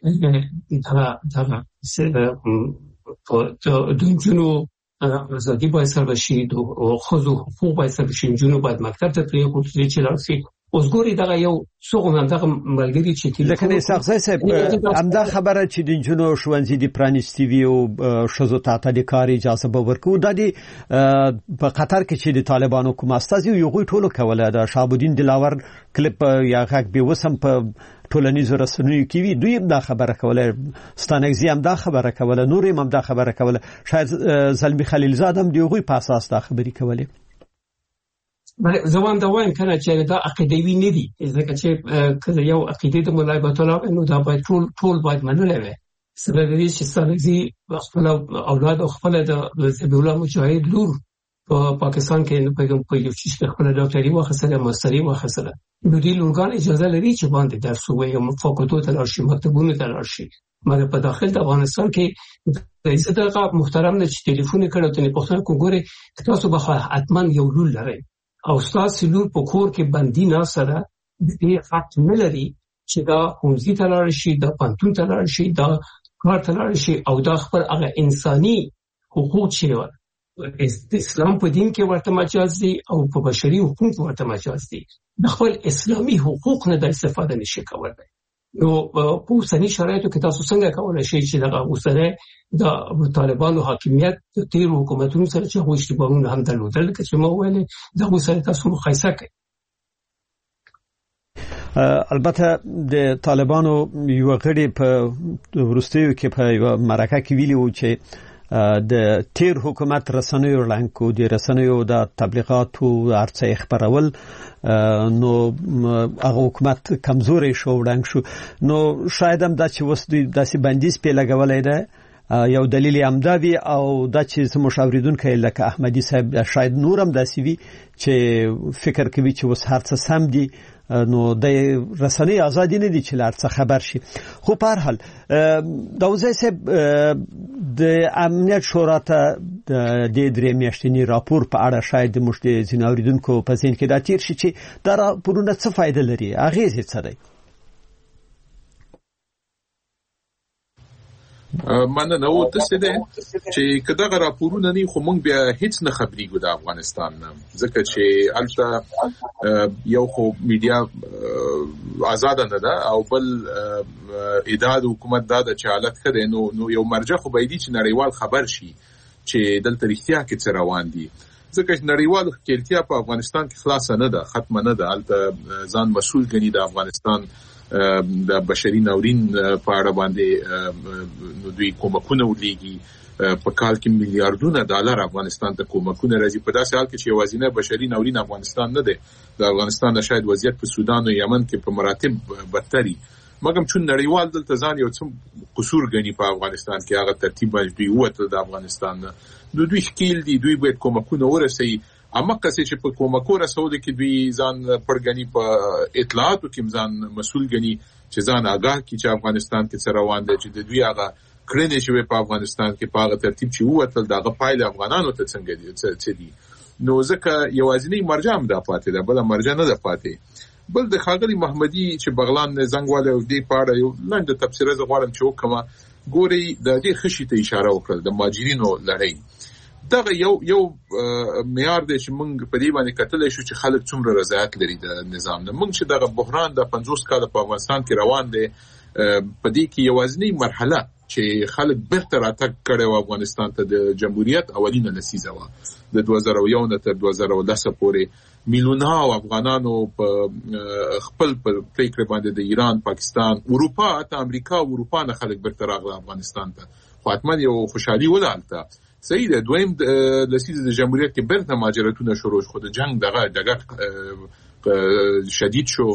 د جنونو ازادي باید سره بشي، د خزو حقوق باید سره بشي، جنونو باید مکتب ته پرې کوي چې لارسي. اوس ګوري دا یو څوغه هم دغه ملګری چې لکه نه سخزای صاحب همدا خبره چې د جنونو شوانځي دی پرانیستی وی او شزو ته د کار اجازه به ورکو. د دې په قطر کې چې د طالبانو کوم استازي یو غوي ټولو کوله د شابودین دلاور کلیپ یا غږ به وسم په ټولنیزو رسنیو کې وی دوی دا خبره کوله، ستانګزی هم دا خبره کوله، نور هم دا خبره کوله، شاید زلمی خلیلزاد هم دیغوی په اساس دا خبري کوله. بله زوان دا وایم کنه چې دا عقیدوي نه دي، ځکه چې کله یو عقیده د مولای بطلا نو دا باید ټول باید منل وي. سبب دې چې ستانګزی خپل اولاد او خپل د ذبیح الله مجاهد لور په پاکستان کې په یو چې خپل ډاکټري واخصله ماستري واخصله نو دې لورګان اجازه لري چې باندې درس ووایي او فاکولټو ته راشي، مکتبونو ته راشي. مګر په داخل د افغانستان کې د عزت محترم نه چې ټلیفون کړو ته په خپل کو ګوره تاسو به حتما یو لور لرئ او تاسو لور په کور کې باندې نه سره دې فقط نه لري چې دا ښوونځي ته لاړ شي، دا پانتون ته لاړ شي، دا کار ته لاړ شي او دا خپل هغه انساني حقوق چې د اسلام په دین کې ورته مجاز دي او په بشري حقوق ورته مجاز دي. د خپل اسلامي حقوق نه د استفاده نشي کولای. نو په اوسني شرایطو کې تاسو څنګه کولای شئ چې دغه اوسنۍ د طالبانو حاکمیت د تیر حکومتونو سره چې هغوی اشتباهونه هم درلودل چې ما ویل دغه سره تاسو مقایسه کړئ. البته د طالبانو یو غړي په ورستیو کې په یو مرکه کې ویلي و چې د تیر حکومت رسنیو لانکو د رسنیو د تبلیغاتو ارڅ خبرول نو هغه حکومت کمزوري شو وړاندې شو. نو شاید هم دا چې وس داسې بندیز په لګولای ده یو دلیل هم دا وی او دا چې مشاوریدونکو لکه احمدی صاحب شاید نورم داسې وی چې فکر کوي چې وس هر څه سم دي نو د رسنۍ ازادي نه دي چې لارڅ خبر شي. خو په هر حال داوزه صاحب د امنیت شورا ته د درې میاشتنی راپور په اړه شاید مشته زیناوریدونکو په ذهن کې دا تیر شي چې دا راپورونه څه فائدہ لري، اغیز یې څه دی؟ مننه نو تاسو دې چې کداغه راپورونه نه خو مونږ بیا هیڅ نه خبرېګو د افغانستان نه، ځکه چې البته یو خو میډیا آزاد نه ده او بل اداره حکومت دا د چالت کړي نو یو مرجع خو باید چې نړیوال خبر شي چې دلته رښتیا کې څه روان دي، ځکه چې نړیوال خپلتیا په افغانستان کې خلاص نه ده، ختم نه ده. البته ځان مسؤل ګڼي د افغانستان د بشري ناورین په اړه باندې نو دوی کومکونه ولېږي په کال کې میلیارډونه ډالر افغانستان ته کومکونه راځي. په داسې حال کې چې یوازینی بشري ناورین افغانستان نه دی، د افغانستان شاید وضعیت په سودان او یمن کې په مراتب بدتري، مګر چون نړیوال دلته ځان یو څه قصور ګڼي په افغانستان کې هغه ترتیب باندې دوی وته د افغانستان نو دوی ښکیل دي، دوی باید کومکونه ورسوي. اما کسې چې په کومکو رسول کې دوی ځان پرګنی په اطلاعاتو کې ځان مسؤل ګڼي چې ځان آگاه کی چې افغانستان کې څه روان دي، چې د دوی هغه کړنې چې په افغانستان کې په هغه ترتیب چې وته دغه پایله افغانانو ته څنګه دي څه دي. نو ځکه یوازینی مرجع هم د پاتې ده، بل مرجع نه ده پاتې. بل د خاغلی محمدي چې بغلان نه زنګواله او دې پاړه یو لاندې تفسیر زغوالم چې وکما ګوري د دې خشي ته اشاره وکړه د ماجرینو لړۍ دغه یو معیار دی چې موږ په دې باندې کتلی شو چې خلک څومره رضایت لري د نظام نه. موږ چې دغه بحران د 50 کال په افغانستان کې روان دی په دې کې یوازینی مرحله چې خلک بیرته راتګ کړي و افغانستان ته د جمهوریت اولینه لسیزه و د 2001 نه تر 2010 پورې میلیونه افغانانو په خپل فکر باندې د ایران، پاکستان، اروپا، ته امریکا او اروپا نه خلک بیرته راغله افغانستان ته. خو حتما یو خوشحالي ولالته صحیح ده. دویم د سیزه د جمهوریت کې بیرته ماجراتونه شروع شو، د جنگ دغه شدید شو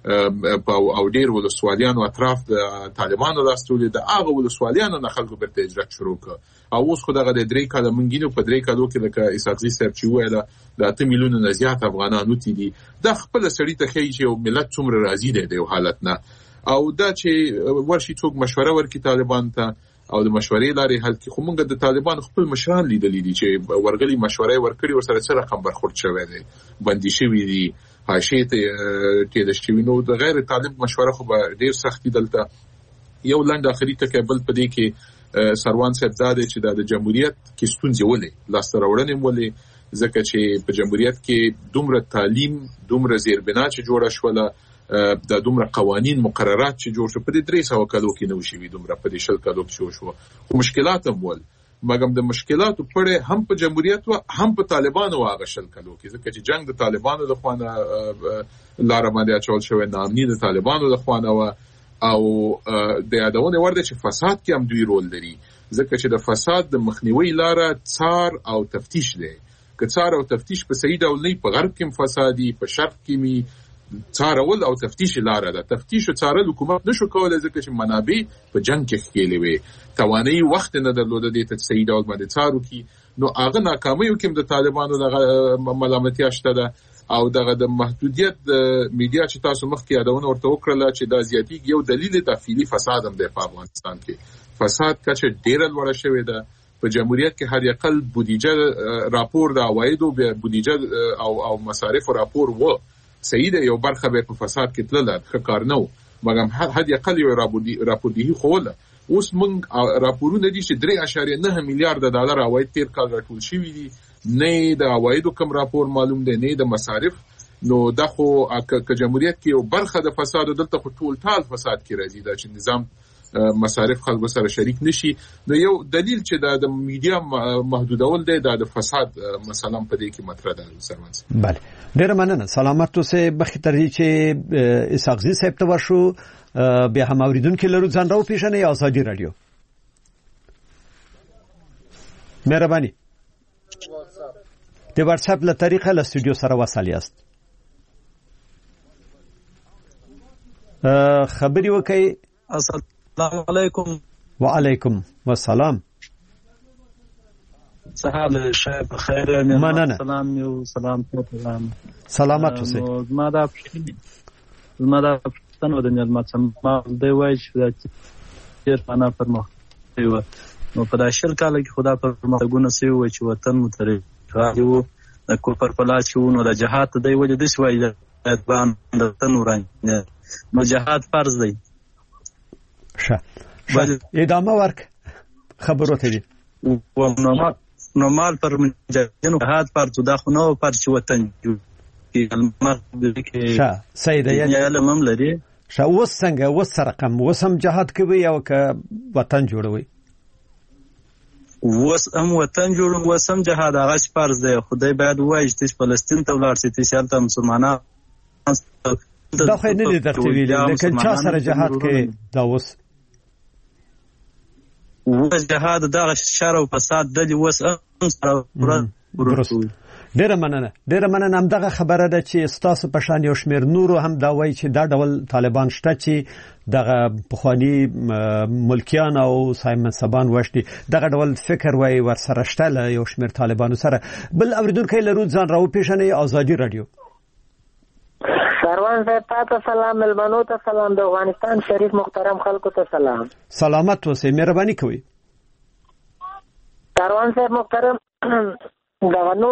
او ډیر ولسوالیانو اطراف د طالبانو راستولې د هغه ولسوالیانو نه خلکو بیرته اجرا شروع کړ او اوس خو دغه د 3 کال منګینو په 3 کالو کې لکه اسحاقزي صاحب چې ویله د 8 میلیونه نه زیات افغانانو تی دي د خپل سړی ته خی چې ملت څومره راضي دی د حالت نه او دا چې ورشي څوک مشوره ورکړي طالبان ته او د مشورې لارې حل کې. خو موږ د طالبان خپل مشران لیدلې دي چې ورغلي مشورې ورکړي ورسره څه رقم برخورد شوی دی، بندي شوی دي، حاشیه ته تېد شوی نو د غیر طالب مشوره خو به ډیر سختي دلته. یو لاند اخري تکبل پدې کې سروان صاحب زاده چې د جمهوریت کې ستونزې ولې لاس راوړنې ولې ځکه چې په جمهوریت کې دومره تعلیم، دومره زیربنا چې جوړه شوله، د دومره قوانین مقررات چې جوړ شو په دې 300 کالو کې نو شوي، دومره په دې 10 کالو کې شو. خو مشکلات هم ول مګم د مشکلاتو پړې هم په جمهوریت او هم په طالبانو واغه 10 کالو کې ځکه چې جنگ د طالبانو د خوانه لار باندې اچول شوی، نامني د طالبانو د خوانه او د یادونه ورده چې فساد کې هم دوی رول لري ځکه چې د فساد د مخنیوي لار څار او تفتیش دی. که څار او تفتیش په صحیح ډول نه په غرب کې فسادي، په شرق کې می څارول او تفتیش لاره ده. تفتیش او څارل حکومت نشو کولای ځکه چې منابع په جنگ کې خېلې وي، توانایي وخت نه درلوده د ته صحیح ډول باندې څارو کی. نو هغه ناکامیو کې د طالبانو د ملامتیا شته ده او دغه د محدودیت د میډیا چې تاسو مخکې یادونه ورته وکړه چې د زیاتې یو دلیل د فعلی فساد هم د افغانستان کې فساد کچه ډیر لوړ شوی ده. په جمهوریت کې هر یقل بودیجه راپور د عوایدو بودیجه او مصارف راپور و صحیح ده، یو برخه به په فساد کې تلله ښه کار نه و مګم حد یقل یو راپوردهي خوله. اوس موږ راپورونه دي چې 3.9 میلیارډ ډالر عواید تیر کال راټول شوي دي، نه د عوایدو کم راپور معلوم دی نه د مصارف. نو دا خو که جمهوریت کې یو برخه د فساد دلته خو ټول فساد کې راځي دا چې نظام مصارف خلکو سره شریک نشي. نو یو دلیل چې د میډیا محدودول دی د فساد مثلا په دې کې مطرح ده. سروان بله ډیره مننه. سلامت اوسئ. بخیتر چې اسحاقزي صاحب ته ورشو بیا هم اوریدونکو لرو ځان راو پیژنې آزادي رادیو. مهرباني د واتس اپ له طریقه له استودیو سره وصل یاست. خبري وکي. السلام علیکم. وعلیکم السلام. صحاب شیخ بخیر. مننه. سلام یو سلام ته سلامت اوسئ. ما دا پښتنو د نعمت سم دی وای چې ډیر معنا فرمایي و نو په 10 کال کې خدا پر مخګونه سی و چې وطن متري راځو د کوپر پلاس کې ونو د جهاد دی ولې د شوي د باندې وطن ورانه نو جهاد فرض دی. ادامه ورک خبرو ته دي و نورمال پر جنو جهاد پر تو دا خو نو پر چې وطن کې المر کې سیده یعنی علم لري اوس څنګه اوس رقم وسم جهاد کوي او که وطن جوړوي وسم وطن جوړ وسم جهاد هغه فرض دی. خدای باید وایي چې فلسطین ته ولاړ شي چې ته مسلمانان دا خو نه دي درته ویلي لیکن چا سره جهاد کوي دا اوس جهاد دا شر او فساد د وسم سره ورته. ډیره مننه. هم دغه خبره ده چې ستاسو په شان یو شمیر نورو هم دا وایي چې دا ډول طالبان شته چې دغه پخوانی ملکیان او سایمن سبان وشتي دغه ډول فکر وایي ورسره شته له یو شمیر طالبانو سره. بل اوریدونکو لرو ځان راو پیژنې آزادي رادیو. سروان صاحب تاسو سلام، ملمنو ته سلام، د افغانستان شریف محترم خلکو ته سلام. سلامت اوسئ. مهرباني کوئ. سروان صاحب محترم دا نور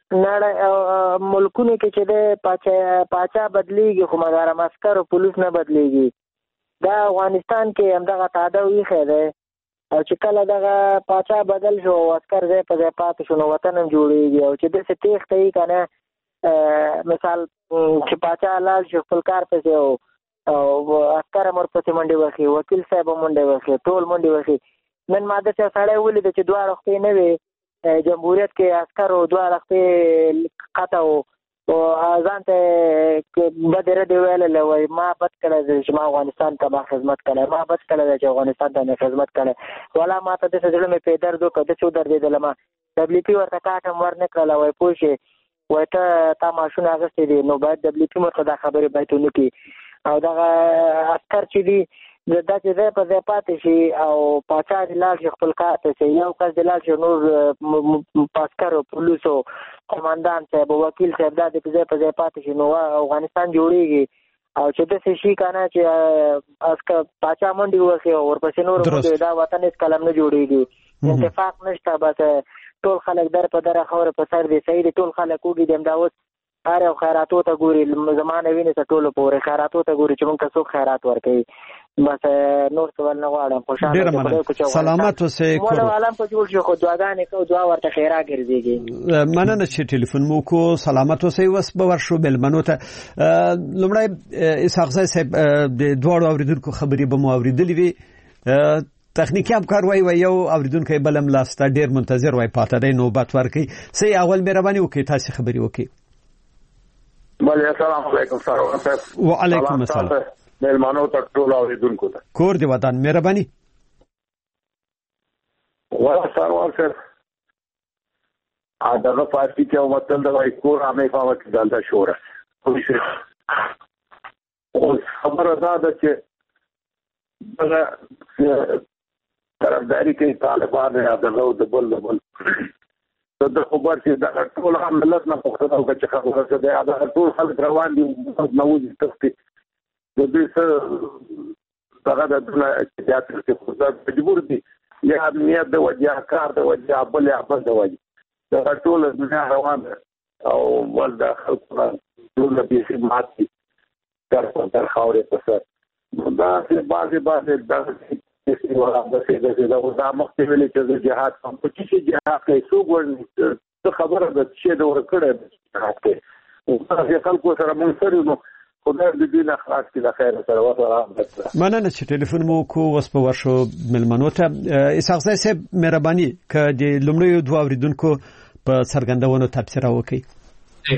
نړۍ ملکونو کې چې د پاچا بدلیږي خو مګر عسكر او پولیس نه بدلیږي. دا افغانستان کې همدغه تعداد ویخه ده او چې کله دغه پاچا بدل شو او عسكر ځای په ځای پاتې شو نو وطن هم جوړیږي. او چې د تیښته یې کنه مثال چې پاچا لال شو خپل کار پسې او عسكر مر پسې منډي وکي، وکیل صاحب منډي وکي، ټول منډي وکي. نن ماده چې سړی ولید چې دوه وخت نه وي جمهوریت کې عسكر او دوه وخت قطع او ځان ته بدره دی ویل وای ما بد کړی چې ما افغانستان ته خدمت کړی، ما بد کړی چې افغانستان ته خدمت کړی، ولا ما ته د څه مې پیدر دوه کده څو در دیدل ما دبليو پی ورته کاټم ورنه کړل وای پوښي وای ته ماشون اغستې دي نو باید دبليو پی مرته دا خبره بایتونه کی. او دا عسكر چې دی دا چې ځای په ځای پاتې شي او پاچا د لال شي خپل کار ته شي، یو کس د لال شي نور عسكر او پولیسو قومندان صاحب او وکیل صاحب دا د ځای په ځای پاتې شي نو افغانستان جوړیږي. او چې د څه شي کنه چې عسكر پاچا منډي وکي او ورپسې نور موږ دا وطن هیڅ کلم نه جوړیږي. اتفاق نشته، بس ټول خلک در په در خبره په سر دي صحیح دي، ټول خلک وګي دم دا اوس هر خیراتو ته ګوري زمانه ویني ته ټول پورې خیراتو ته ګوري چې موږ ته څوک خیرات ورکړي. بس نور څه ول نه غواړم. خوشاله سلامات اوسې کور عالم په جوړ شو خو دعاګانې کو دعا ورته خیره ګرځيږي. مننه چې ټلیفون مو کو. سلامات اوسې وس به ورشو بلمنو ته. لمړی اسحاق صاحب د دوړو اوریدونکو خبري به مو اوریدلې وي. تخنیکی همکار وای یو اوریدونکو بلم لاسته ډیر منتظر وای پاتې دی نوبت ورکي. سي اول مهرباني وکي تاسو خبري وکي. بله السلام علیکم سروان صاحب. وعلیکم السلام. مهمانو ته ټول اوریدونکو ته کور دی ودان مهرباني. ولا سروان صاحب دغه پارټي کې مطلب د وای کور امې فاوت دلته شوره او خبره ده چې دغه طرفداري کوي طالبان یا دغه د بل د خبر چې د ټول ملت نه پوښتنه وکړي چې خبره ده دا ټول خلک روان دي نوځي تخته د دې څه دغه د احتیاط څخه خو مجبور دي یا امنیت د وجه کار د وجه بل یا بل د وجه دا ټول دنیا روان او ول د خلکو ټول به خدمات دي تر خاورې په سر دا چې بعضه د ولا بس دا ودا مختلف چې جهاد کوم چې جهاد کوي څو ګورني خبره ده چې دا ورکړه جهاد کوي او تاسو خلکو سره مونږ سره نو خدای دې نه خلاص کړي د خیر سره وته. مننه چې ټلیفون مو کو وس په ورشو ملمنو ته. اسحاق صاحب مهرباني ک د لمړیو دوه اوریدونکو په څرګندونو تفسیر وکړي.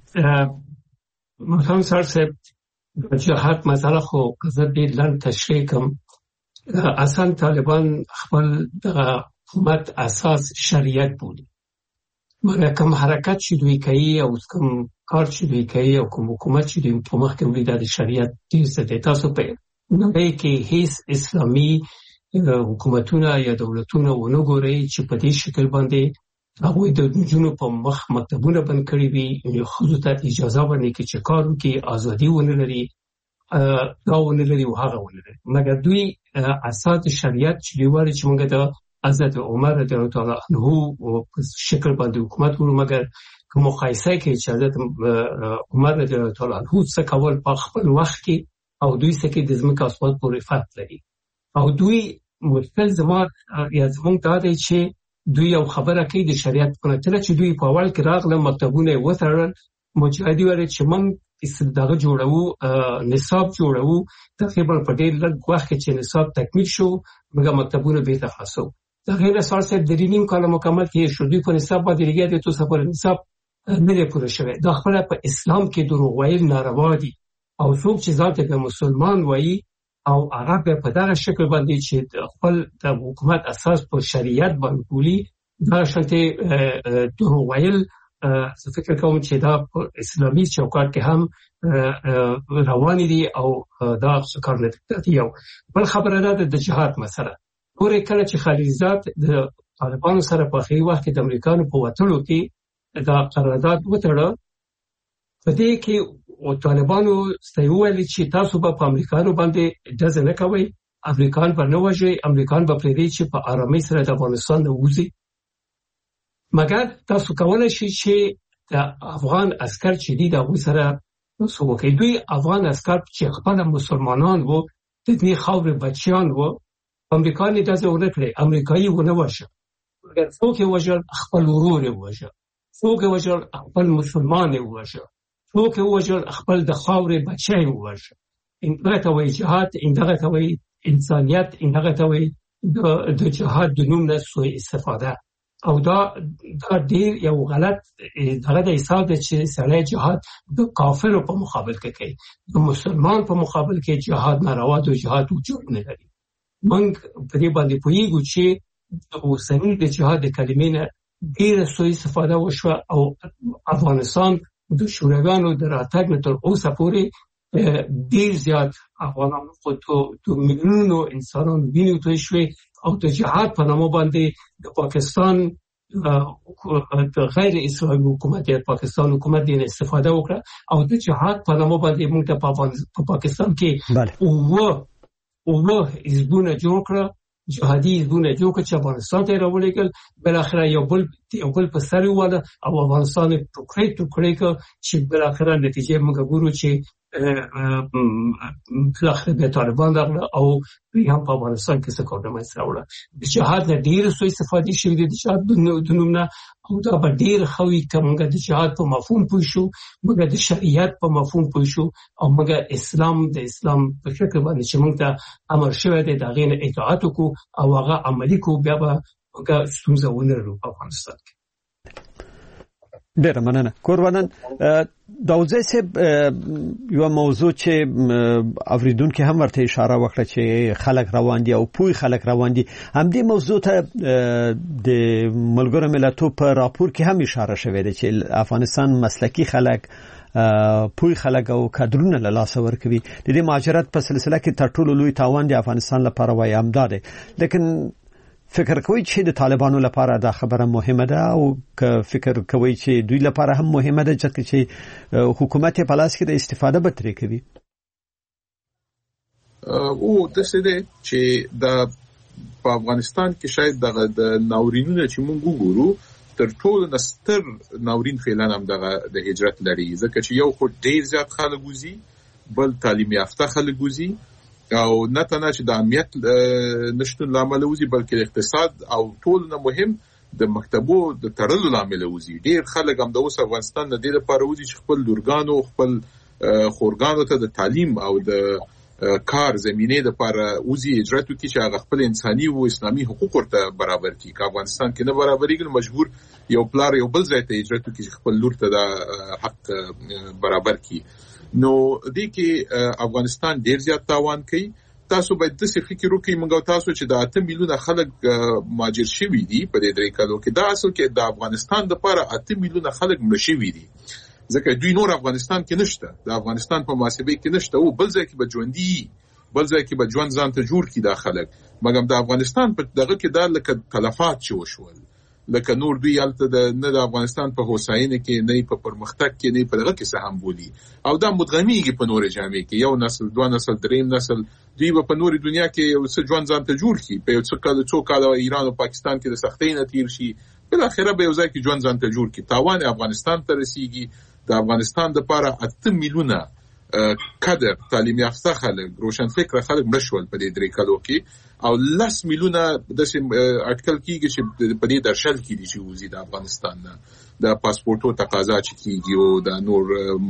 او محترم صاحب جهاد مسله خو قصد دې لن تشریح کوم. اصلا طالبان خپل د حکومت اساس شریعت بودی مګر کوم حرکت چې دوی کوي او کوم کار چې دوی کوي او کوم حکومت چې دوی په مخ کې وړي د شریعت دې څه تاسو په نړۍ کې هیڅ اسلامي حکومتونه یا دولتونه ونګوري چې په دې شکل باندې هغه د جنونو په مخ مکتبونه بند کړی وي یو خصوصا اجازه ورني کې چې کار وکړي ازادي ونه لري دا ونه لري او هغه ونه لري مګر دوی اساس شریعت چې دی وایي چې موږ د حضرت عمر رضی الله تعالی عنہ په شکل باندې حکومت ورو مګر کوم مقایسه کې چې حضرت عمر رضی الله تعالی عنہ څه کول په خپل وخت کې او دوی څه کې د ځمکې اسفالت پورې فرق لري او دوی مشکل زموږ یا زموږ ته دی چې دوی یو خبره کوي د شریعت په نتیجه چې دوی په اول کې راغله مکتبونه وتړل مجاهدی وایي چې موږ دغه جوړو نصاب جوړو تقریبا په ډېر لږ وخت کې چې نصاب تکمیل شو موږ مکتبونه به تخصصو دا غیر اساس د رینیم کال مکمل کې شو دوی په نصاب باندې لګیا دي تو سفر نصاب نه لري پوره شوی دا خپل په اسلام کې دروغ ویل ناروا دي او څوک چې ځان ته مسلمان وایي او هغه په دغه شکل باندې چې خپل د حکومت اساس په شریعت باندې کولی دا شته دروغ ویل زه فکر کوم چې دا په اسلامي چوکاټ کې هم روان دي او دا څه کار نه دي یو بل خبره ده د جهاد مسله پورې کله چې خلیزات د طالبانو سره په خې وخت کې د امریکانو په وټلو کې دا قرارداد وتړه په دې کې او طالبانو ستایوال چې تاسو په امریکانو باندې دزه نه کوي امریکان پر نه وځي امریکان په پرې چې په آرامۍ سره د افغانستان نه وځي مګر تاسو کولای شئ چې د افغان عسكر چې دي د سره سو کې دوی افغان عسكر چې خپل مسلمانان وو د دې خاورې بچیان وو امریکایي داسې ورکړي امریکایي ونه وشه اگر څوک وجل خپل ورور وشه څوک وجل خپل مسلمان وشه څوک وجل خپل د خاورې بچی وشه انده ته وی جهاد انده ته وی انسانیت انده ته وی د جهاد د نوم نه سوء استفاده او دا ډیر یو غلط دغه د حساب چې سړی جهاد د کافرو په مقابل کې کوي د مسلمان په مقابل کې جهاد ناروا او جهاد وجود نه لري موږ په دې باندې پوهیږو چې د اوسنۍ د جهاد د کلمې نه ډیره سوء استفاده وشوه او افغانستان د شورویانو د راتګ تر اوسه پورې ډیر زیات افغانانو خود تو میلیونونو انسانانو ویني توی شوي او د جهاد په نامه باندې د پاکستان د غیر اسلامي حکومت یا پاکستان حکومت دې استفاده وکړه او د جهاد په نامه باندې موږ په پاکستان کې او حزبونه جوړ کړه جهادي حزبونه جوړ کړه چې افغانستان ته راولېږل بل اخره یو بل په سر وواله او افغانستان ټوکړې چې بل اخره نتیجه موږ ګورو چې اخر به طالبان راغله او هم په افغانستان کې څه کومه مسله د جهاد نه ډیر سوء استفاده شوی د جهاد د نوم نه او دا به ډیر خوي کومه د جهاد په مفهوم پوه شو موږ د شریعت په مفهوم پوه شو او موږ اسلام د اسلام په شکل باندې چې موږ ته امر شوی دی دا غینه اطاعت کو او هغه عملی کو بیا به موږ ستونزه ونرو په افغانستان کې. ډېر مننه قربانان داوزه صاحب یو موضوع چې اوریدونکو هم ورته اشاره وکړه چې خلک روان دي او پوی خلک روان دي هم دې موضوع ته د ملګرو ملتونو په راپور کې هم اشاره شوې ده چې افغانستان مسلکی خلک پوی خلک او کادرونه له لاس ورکوي د دې مهاجرت په سلسله کې تر ټولو لوی تاوان د افغانستان لپاره وایي امداده لیکن فکر کوي چې د طالبانو لپاره دا خبره مهمه ده او که فکر کوي چې دوی لپاره هم مهمه ده چې حکومت په لاس کې د استفاده به ترې کوي او د څه ده چې د افغانستان کې شاید د ناورینونو چې موږ وګورو تر ټولو نستر ناورین فعلا هم د هجرت لري ځکه چې یو خو ډیر زیات خلک وزي بل تعلیم یافته خلک وزي او نه تنه چې د امنیت نشټون لامل وزي بلکې اقتصاد او ټول نه مهم د مکتبو د تړلو لامل وزي ډیر خلک هم د اوس افغانستان نه د لپاره وزي چې خپل لورګانو خپل خورګانو ته د تعلیم او د کار زمينه د لپاره وزي اجراتو کې چې هغه خپل انساني او اسلامي حقوق ورته برابر کړي که افغانستان کې نه برابرېږي مجبور یو پلار یو بل ځای ته اجراتو کې خپل لور ته د حق برابر کړي نو دې کې افغانستان ډیر زیات تاوان کوي تاسو باید د څه فکر وکړئ موږ تاسو چې د 8 میلیونه خلک مهاجر شوي دي په دې درې کالو کې دا اصل کې د افغانستان لپاره 8 میلیونه خلک مړ شوي دي ځکه دوی نور افغانستان کې نشته د افغانستان په محاسبه کې نشته او بل ځای کې به ژوندۍ بل ځای کې به ژوند ځان ته جوړ کړي د خلک مګر د افغانستان په دغه کې دا لکه تلفات چې وشول لکه نور دوی الته نه د افغانستان په هوساینه کې نه په پرمختګ کې نه په دغه کې سهم بولی او دا مدغمیږي په نور جامع کې یو نسل دوه نسل دریم نسل دوی په نور دنیا کې یو څه ژوند ځان ته جوړ کړي په څو کال ایران او پاکستان کې د سختۍ نتیر شي بل اخره به یو ځای کې ژوند ځان ته جوړ کړي تاوان افغانستان ته رسیږي د افغانستان لپاره 8 میلیونه کادر تعلیم یافته خلک روشن فکر خلک مشول په دې درې کالو کې او 10 میلیونه د اټکل کېږي چې په دې درشل کې دي چې وزي د افغانستان نه د پاسپورتو تقاضا چې کېږي او د نور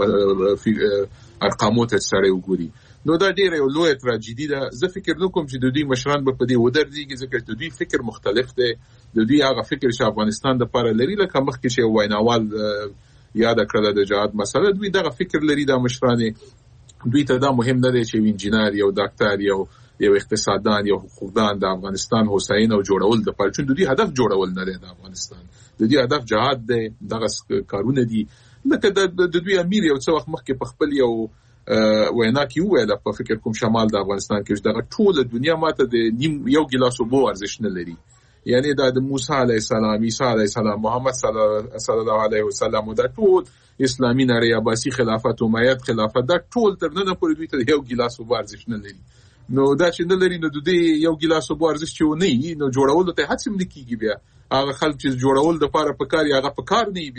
ارقامو ته سره وګوري نو دا ډیره یو لوی تراژیدي ده زه فکر نکوم چې د دوی مشران به په دې ودرېږي ځکه چې د دوی فکر مختلف دی د دوی هغه فکر چې افغانستان لپاره لري لکه مخکې چې ویناوال یاد کړل د جهاد مسله دوی دغه فکر لري د مشرانه دوی ته دا مهم نه دی چې انجینر یو ډاکټر یو اقتصاددان یو حقوقدان د افغانستان هوساینه او جوړول د پرچون دوی هدف جوړول نه دی د افغانستان د دوی هدف جهاد دی دغه کارونه دي لکه د دوی امیر یو څو وخت مخکې په خپل یو وینا کې ویل په فکر کوم شمال د افغانستان کې دغه ټول دنیا ماته د یو ګلاس اوبو ارزښت نه لري یعنی د موسی علیه السلام عیسی علیه السلام محمد صلی الله علیه وسلم د ټول اسلامي نړۍ عباسي خلافت امید خلافت د ټول تر نن پورې دوی ته یو ګلاس اوبو ارزښت نه لري نو دا چې نه لري نو د دې یو ګلاس اوبو ارزښت چې ونی نو جوړول ته هڅه نه کیږي بیا هغه خلک چې جوړول د لپاره پکاري هغه پکار نه بیا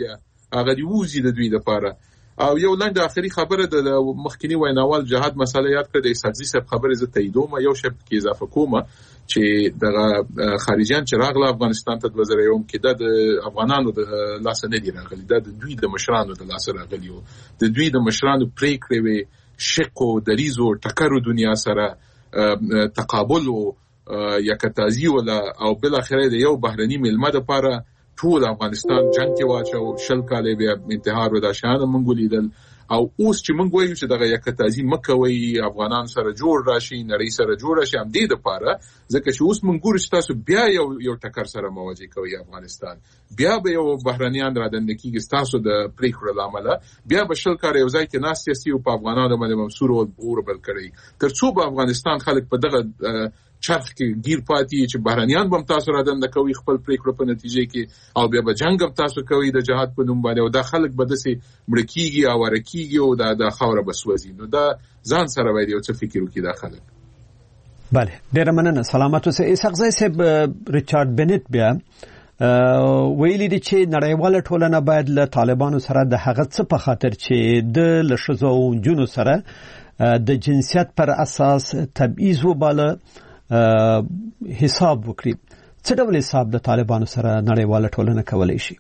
هغه دی وزي د دوی لپاره. او یو لنډ اخري خبره د مخکنی ویناوال جهاد مسله یاد کړ د سبزی صاحب خبره ز تاییدوم یو شپ کې اضافه کوم چې د خارجيان چې راغله افغانستان ته 2001 کې د افغانانو د لاس نه دی راغلي د دوی د مشرانو د لاس راغلي او د دوی د مشرانو پریکړې وي شقو دریزو ټکرو دنیا سره تقابل او یکتازی ولا او بل اخره د یو بهرني ملمه لپاره ټول افغانستان جنگ کې واچو شل کاله بیا انتحار ودا شان منګولیدل او اوس چې موږ وایو چې دغه یکتازی مکوي افغانان سره جوړ راشي نړۍ سره جوړ راشي هم دې لپاره ځکه چې اوس موږ ګورو چې تاسو بیا یو ټکر سره مواجه کوي افغانستان بیا به یو بهرنیان را دنده کیږي تاسو د پریکړه لامل بیا به شل کار یو ځای کې ناس سیاسي او په افغانانو باندې منصور او اوربل کړي ترڅو به افغانستان خلک په دغه چرخ کې گیر پاتې چې بهرنیان بم تاسو را دنده کوي خپل پریکړه په نتیجه کې او بیا به جنگ هم تاسو کوي د جهاد په نوم باندې او دا خلک به دسي مړکیږي او ورکیږي او دا خوره بسوځي نو دا ځان سره وایي او څه فکر وکړي دا خلک. بله ډیر مننه سلامات اوسئ. اسحاق صاحب ریچارډ بنت بیا ویلي دي چې نړیواله ټولنه باید له طالبانو سره د هغه څه په خاطر چې د لښځو او جنو سره د جنسیت پر اساس تبعیض وباله حساب وکړي. څه ډول حساب د طالبانو سره نړیواله ټولنه کولای شي؟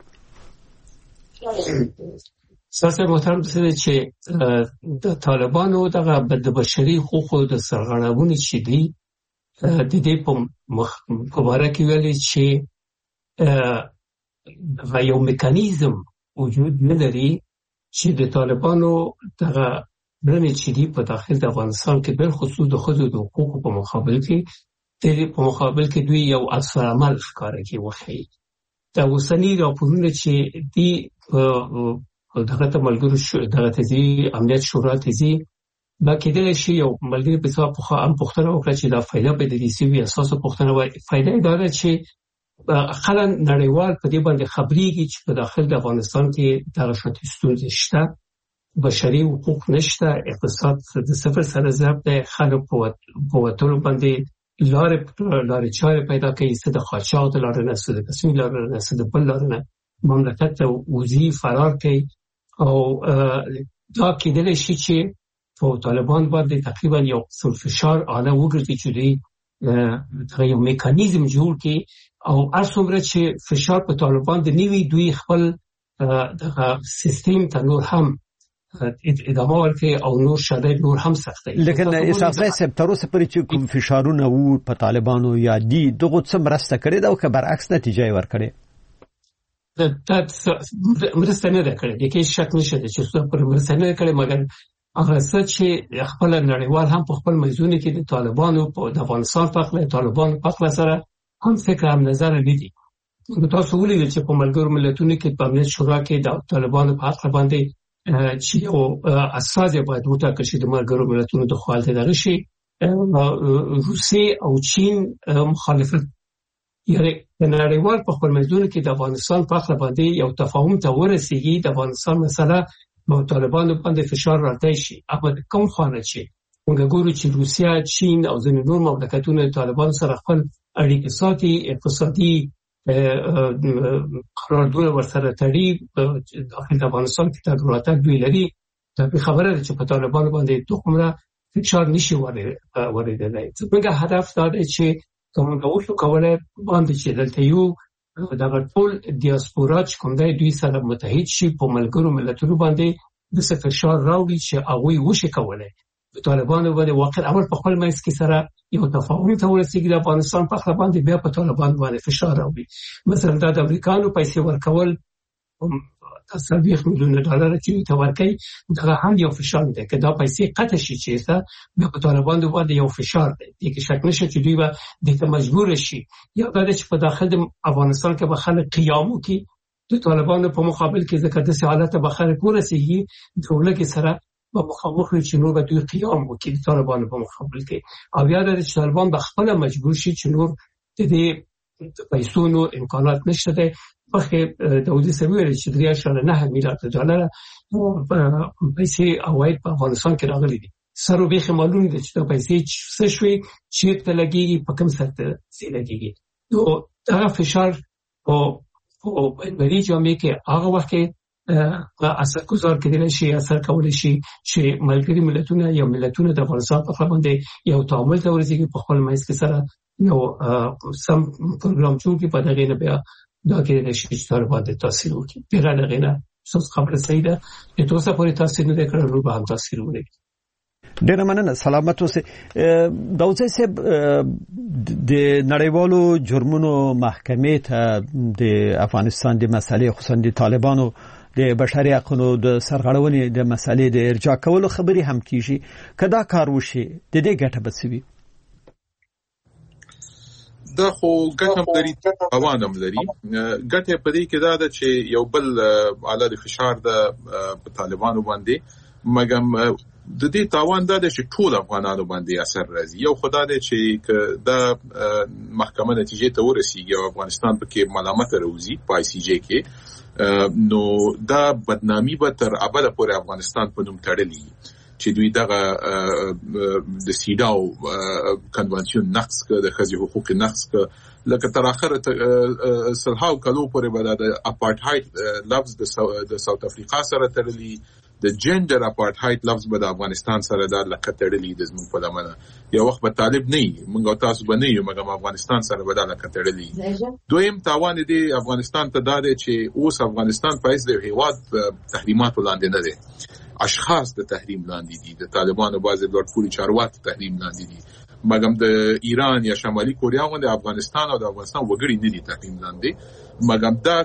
ساسه محترم څه چې د طالبانو دغه د بشري حقوقو د سرغړونې چې دي د دې په مبارک کې ویلي چې یو میکانیزم وجود نه لري چې د طالبانو دغه برنې چې دی په داخل د افغانستان کې بل خصوص د خود د حقوقو په مقابل کې دوی یو اثر عمل ښکاره کوي وخی دا اوسنی راپورونه چې دی دغه ته ملګرو شو دغه تزي امنیت شورا تزي دا کېدل شي یو ملګری په ځواب خو هم پوښتنه وکړه چې دا فایده به د دې سوي اساس پوښتنه وای فایده دا ده چې خلک نړیوال په دې باندې خبريږي چې په داخل د افغانستان کې دغه شته ستونزې شته بشري حقوق نشته اقتصاد د صفر سره ضرب ده خلک په وټولو باندې لارې چارې پیدا کوي څه د خاچاق د لارې نه څه د قسمي لارې نه څه د بل لارې نه مملکت ته وزي فرار کوي او دا کېدلی شي چې په طالبان باندې تقریبا یو فشار اعلی وګرځي چې دوی یو میکانیزم جوړ کړي او هر څومره چې فشار په طالبان د نیوي دوی خپل دغه سیستم ته نور هم ادامه ورکړي او نور شدید نور هم سختي. لیکن اسحاق صاحب تر اوسه پورې چې کوم فشارونه وو په طالبانو یا دي دغه څه مرسته کړې دا او که برعکس نتیجه ورکړي دا مرسته نه ده کړې د کې شک نشته چې څه پر مرسته نه کړې مګر هغه څه چې خپل نړیوال هم په خپل میزونه کې د طالبانو په افغانستان په خپل طالبانو په خپل سره هم فکر هم نظر لیدي نو تاسو ولې چې په ملګرو ملتونو کې په امنیت شورا کې د طالبانو په حق باندې چې یو اساس باید وټاکل شي د ملګرو ملتونو د خپل دغه شي روسي او چین مخالفت یعنی نړیوال په خپل میزونه کې د افغانستان په خپل باندې یو تفاهم ته ورسیږي د افغانستان مسله په طالبانو باندې فشار راځي شي اما کوم خانه چې موږ ګورو چې روسیا چین او ځینې نور مملکتونه طالبان سره خپل اړیکې ساتي اقتصادي قرارداد ورسره تړي داخل افغانستان کې تګراتک دوی لري دا خبره ده چې په طالبان باندې دومره فشار نشي ورېدلی څنګه هدف دا دی چې کوم ډول کوله باندې چې دلته یو دا ټول دیاسپورا چې کوم دوی سره متحد شي په ملګرو ملتونو باندې د فشار راوړي چې هغه وشي کولای طالبانو باندې واقع اول په خپل مېز کې سره یو تفاهم ته ورسیږي د افغانستان په خپل باندې بیا په طالبان باندې فشار راوړي مثلا د امریکانو پیسې ورکول $30 میلیون چې ته ورکړي دا هم یو فشار دی که دا پیسې قطع شي چې بیا په طالبان باندې یو فشار دی چې شک نشه چې دوی به د ته مجبور شي یا دا چې په داخل د افغانستان کې به خلک قیام وکړي د طالبانو په مقابل کې ځکه د حالت به خلک ورسیږي دولت سره په مخامخ چې نور به دوی قیام وکړي د طالبانو په مقابل کې او بیا د طالبان به خپل مجبور شي چې نور د دې پیسو نور امکانات نشته ده بخې دولت سویل چې $3.9 میلیارډ پیسې اواید په افغانستان کې راغلي دي سره به معلوم دي چې دا پیسې څه شوي چې ته لګيږي په کوم سره څه لګيږي نو دا فشار او بری جامعه کې هغه وخت اثر گذار کېدلی شي، اثر کولی شي چې ملګري ملتونه یا ملتونه د افغانستان په خوا باندې یو تعامل ته ورسیږي، په خپل منځ کې سره یو سم پروګرام جوړ کړي، په دغه نه بیا دا کېدلی شي چې تر باندې تاثیر وکړي. بغیر دغه نه څه خبره صحیح ده چې تاسو پورې تاثیر نه کړو، نو به هم تاثیر وکړي. ډېر مننه، سلامت اوسئ. داوودزی صاحب، د نړیوالو جرمونو محکمې ته د افغانستان د مسلې خصوصا د طالبانو د بشري حقوقو د سرغړونې د مسلې د ارجاع کولو خبري هم کیږي. کدا کار وشي د دې ګټه به څه وي؟ دا خو ګټه هم لري، تاوان هم لري. ګټه په دې کې دا ده چې یو بل اعلی د فشار د طالبانو باندې، مګم د دې تاوان دا ده چې ټول افغانانو باندې اثر راځي. یو خدای دې چې دا محکمه نتیجې ته ورسیږي او افغانستان پکې ملامت راوځي په آی سی جی کې، نو دا بدنامي به تر ابده پورې افغانستان په نوم تړلې چې دوی دغه د سیډاو کنوانسیون نقض کړ، د ښځې حقوق نقض کړ، لکه تر اخره سلهاو کلو پورې به د اپارټهایډ لفظ د ساوث افریقا سره تړلی، د جندر اپارټهایډ لفظ به د افغانستان سره دا لکه تړلی د زموږ په لمنه. یو وخت به طالب نه یو، موږ او تاسو به نه یو، مګر افغانستان سره به دا لکه تړلی. دویم تاوان دی افغانستان ته دا دی چې اوس افغانستان په هیڅ هیواد تحریماتو لاندې نه دی، اشخاص د تحریم لاندې دي، د طالبانو بعضې لوړ پوړي چارواکي تحریم لاندې دي، مګر د ایران یا شمالي کوریا غوندې افغانستان او د افغانستان وګړي نه دي تحریم لاندې. مګر دا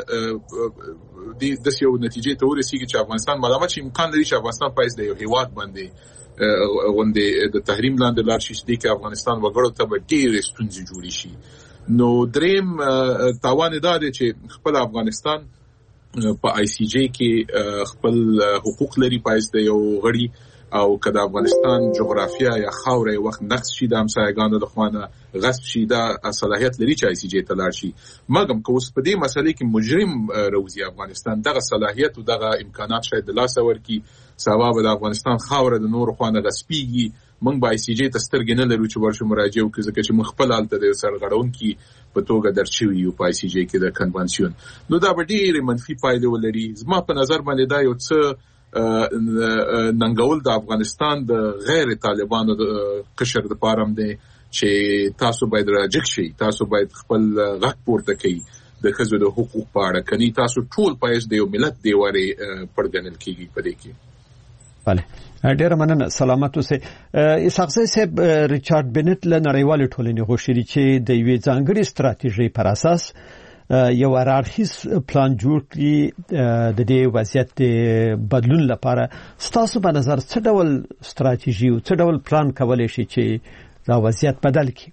د یو نتیجې ته ورسیږي چې افغانستان ملامت شي، امکان لري چې افغانستان په د یو هیواد باندې غوندې د تحریم لاندې لاړ شي، چې کې افغانستان وګړو ته به ډېرې ستونزې جوړې شي. نو دریم تاوان دا دی چې خپل افغانستان په آی سی جی کې خپل حقوق لري پایس د یو غړي، او کله افغانستان جغرافیا یا خاورې وخت نقص شي د همسایګانو د خوانه غصب شي، دا صلاحیت لري چې آی سی جی ته لاړ شي. مګم که اوس په دې مسلې کې مجرم روزي افغانستان دغه صلاحیت او دغه امکانات شاید د لاس ورکی، سبب د افغانستان خاورې د نور خوانه غصبيږي، موږ به آی سی جی ته سترګې نه لرو چې ورشو مراجعه وکړو، ځکه چې موږ خپل حالت د سرغړونکي په توګه درچوي یو په آی سی جی کې د کنونسیون. نو دا به ډېرې منفي پایلې ولري. زما په نظر باندې دا یو څه ننګول د افغانستان د غیر طالبانو د قشر د پارم دی چې تاسو باید راجک شي، تاسو باید خپل غږ پورته کړئ د ښځو د حقوق په اړه، کني تاسو ټول پایس د یو ملت دیوارې پرګنل کیږي په دې کې. بله، ډېر مننه، سلامت اوسئ. اسحاقزی صاحب، ریچارډ بنټ له نړیوالې ټولنې غوښتي چې د یوې ځانګړې ستراتیژۍ پر اساس یو هرارخیز پلان جوړ کړي د دې وضعیت بدلون لپاره. ستاسو په نظر څه ډول ستراتیژي او څه ډول پلان کولای شي چې دا وضعیت بدل کړي؟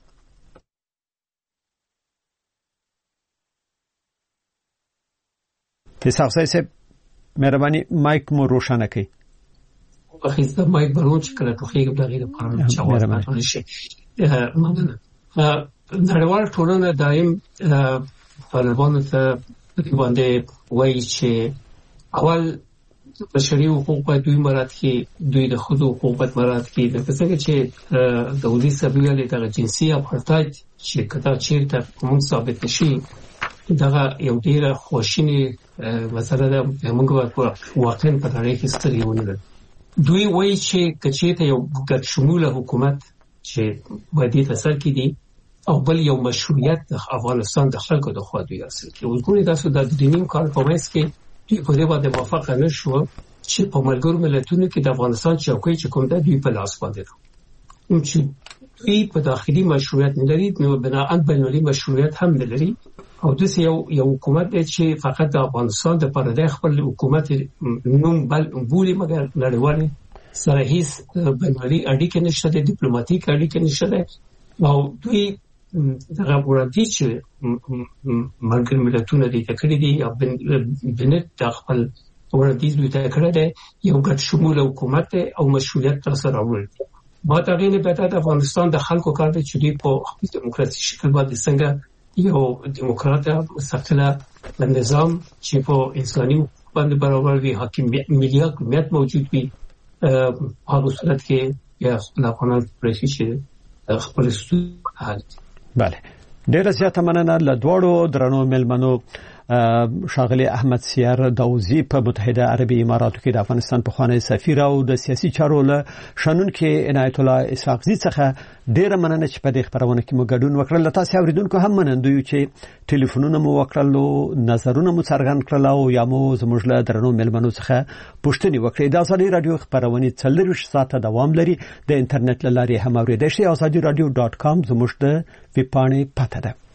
اسحاقزی صاحب، مهرباني مایک مو روښانه کړئ. اخیسته مایک برون چې کله ټوخیږم دغه لپاره چې اواز ماته شي. مننه. نړیوال ټولنه دایم طالبانو ته باندې وایي چې اول بشري حقوق باید دوی مراعات کړي، دوی د ښځو حقوق باید مراعات کړي. لکه څنګه چې داودي صاحب ویلي دغه جنسي اپارټایډ چې کله چیرته کوم ثابت شي، دغه یو ډیره خواشینی مسله ده، موږ واقعا په نړۍ کې ستړي ونه. دوی وایي چې کچېته یو ګډ شموله حکومت چې باید تاسو کې دي او بل یو مشروعیت د افغانستان د خلکو د خوا دوی اصل کې وګورئ. تاسو د دینیم کال په وایس کې دوی په دې باندې موافقه نه شو چې په ملګرو ملتونو کې د افغانستان چوکۍ چې کوم د دوی په لاس باندې ده، چې دوی په داخلي مشروعیت نه لري، نو بناء بینالمللي مشروعیت هم نه لري، او دغه یو حکومت دی چې فقط د افغانستان د پردې خپل حکومت نوم بل بولی، مګر نړیوال سره هیڅ بینالمللي اړیکې نشته، د ډیپلوماټیک اړیکې نشته. او دوی دغه وړاندیز چې ملګري ملتونه دې کړی دي یا بنت د خپل وړاندیز دوی ته کړی دی، یو ګډ شموله حکومت او مشروعیت تر سره راوړي. با تغیر به د افغانستان د خلکو کار دی چې دوی په دیموکراسي شکل باندې څنګه یو دیموکرات مستقله نظام چې په انساني باندې برابر وي، حاکمیت ملي حاکمیت موجود وي، هغه صورت کې یا افغانان پرېږي چې خپل ستونزې حل. بله، ډېر زیاته مننه له دواړو درنو مېلمنو. ښاغلي احمد سیار داوزی په متحده عربي اماراتو کې د افغانستان پخوانی سفیر او د سیاسي چارو له شنونکو عنایت الله اسحاقزي څخه ډیره مننه چې په دې خبرونه کې مو ګډون وکړل. تاسو اوریدونکو هم مننه یو چې ټلیفونونه مو وکړل او نظرونه مو څرګند کړل او یا مو زموږ له درنو ملمنو څخه پوښتنې وکړې. د ازادي رادیو خبرونه 40 ساعته دوام لري. د انټرنیټ له لارې هم اوریدئ شئ. azadi radio.com زموږ د ویب پاڼې پته ده.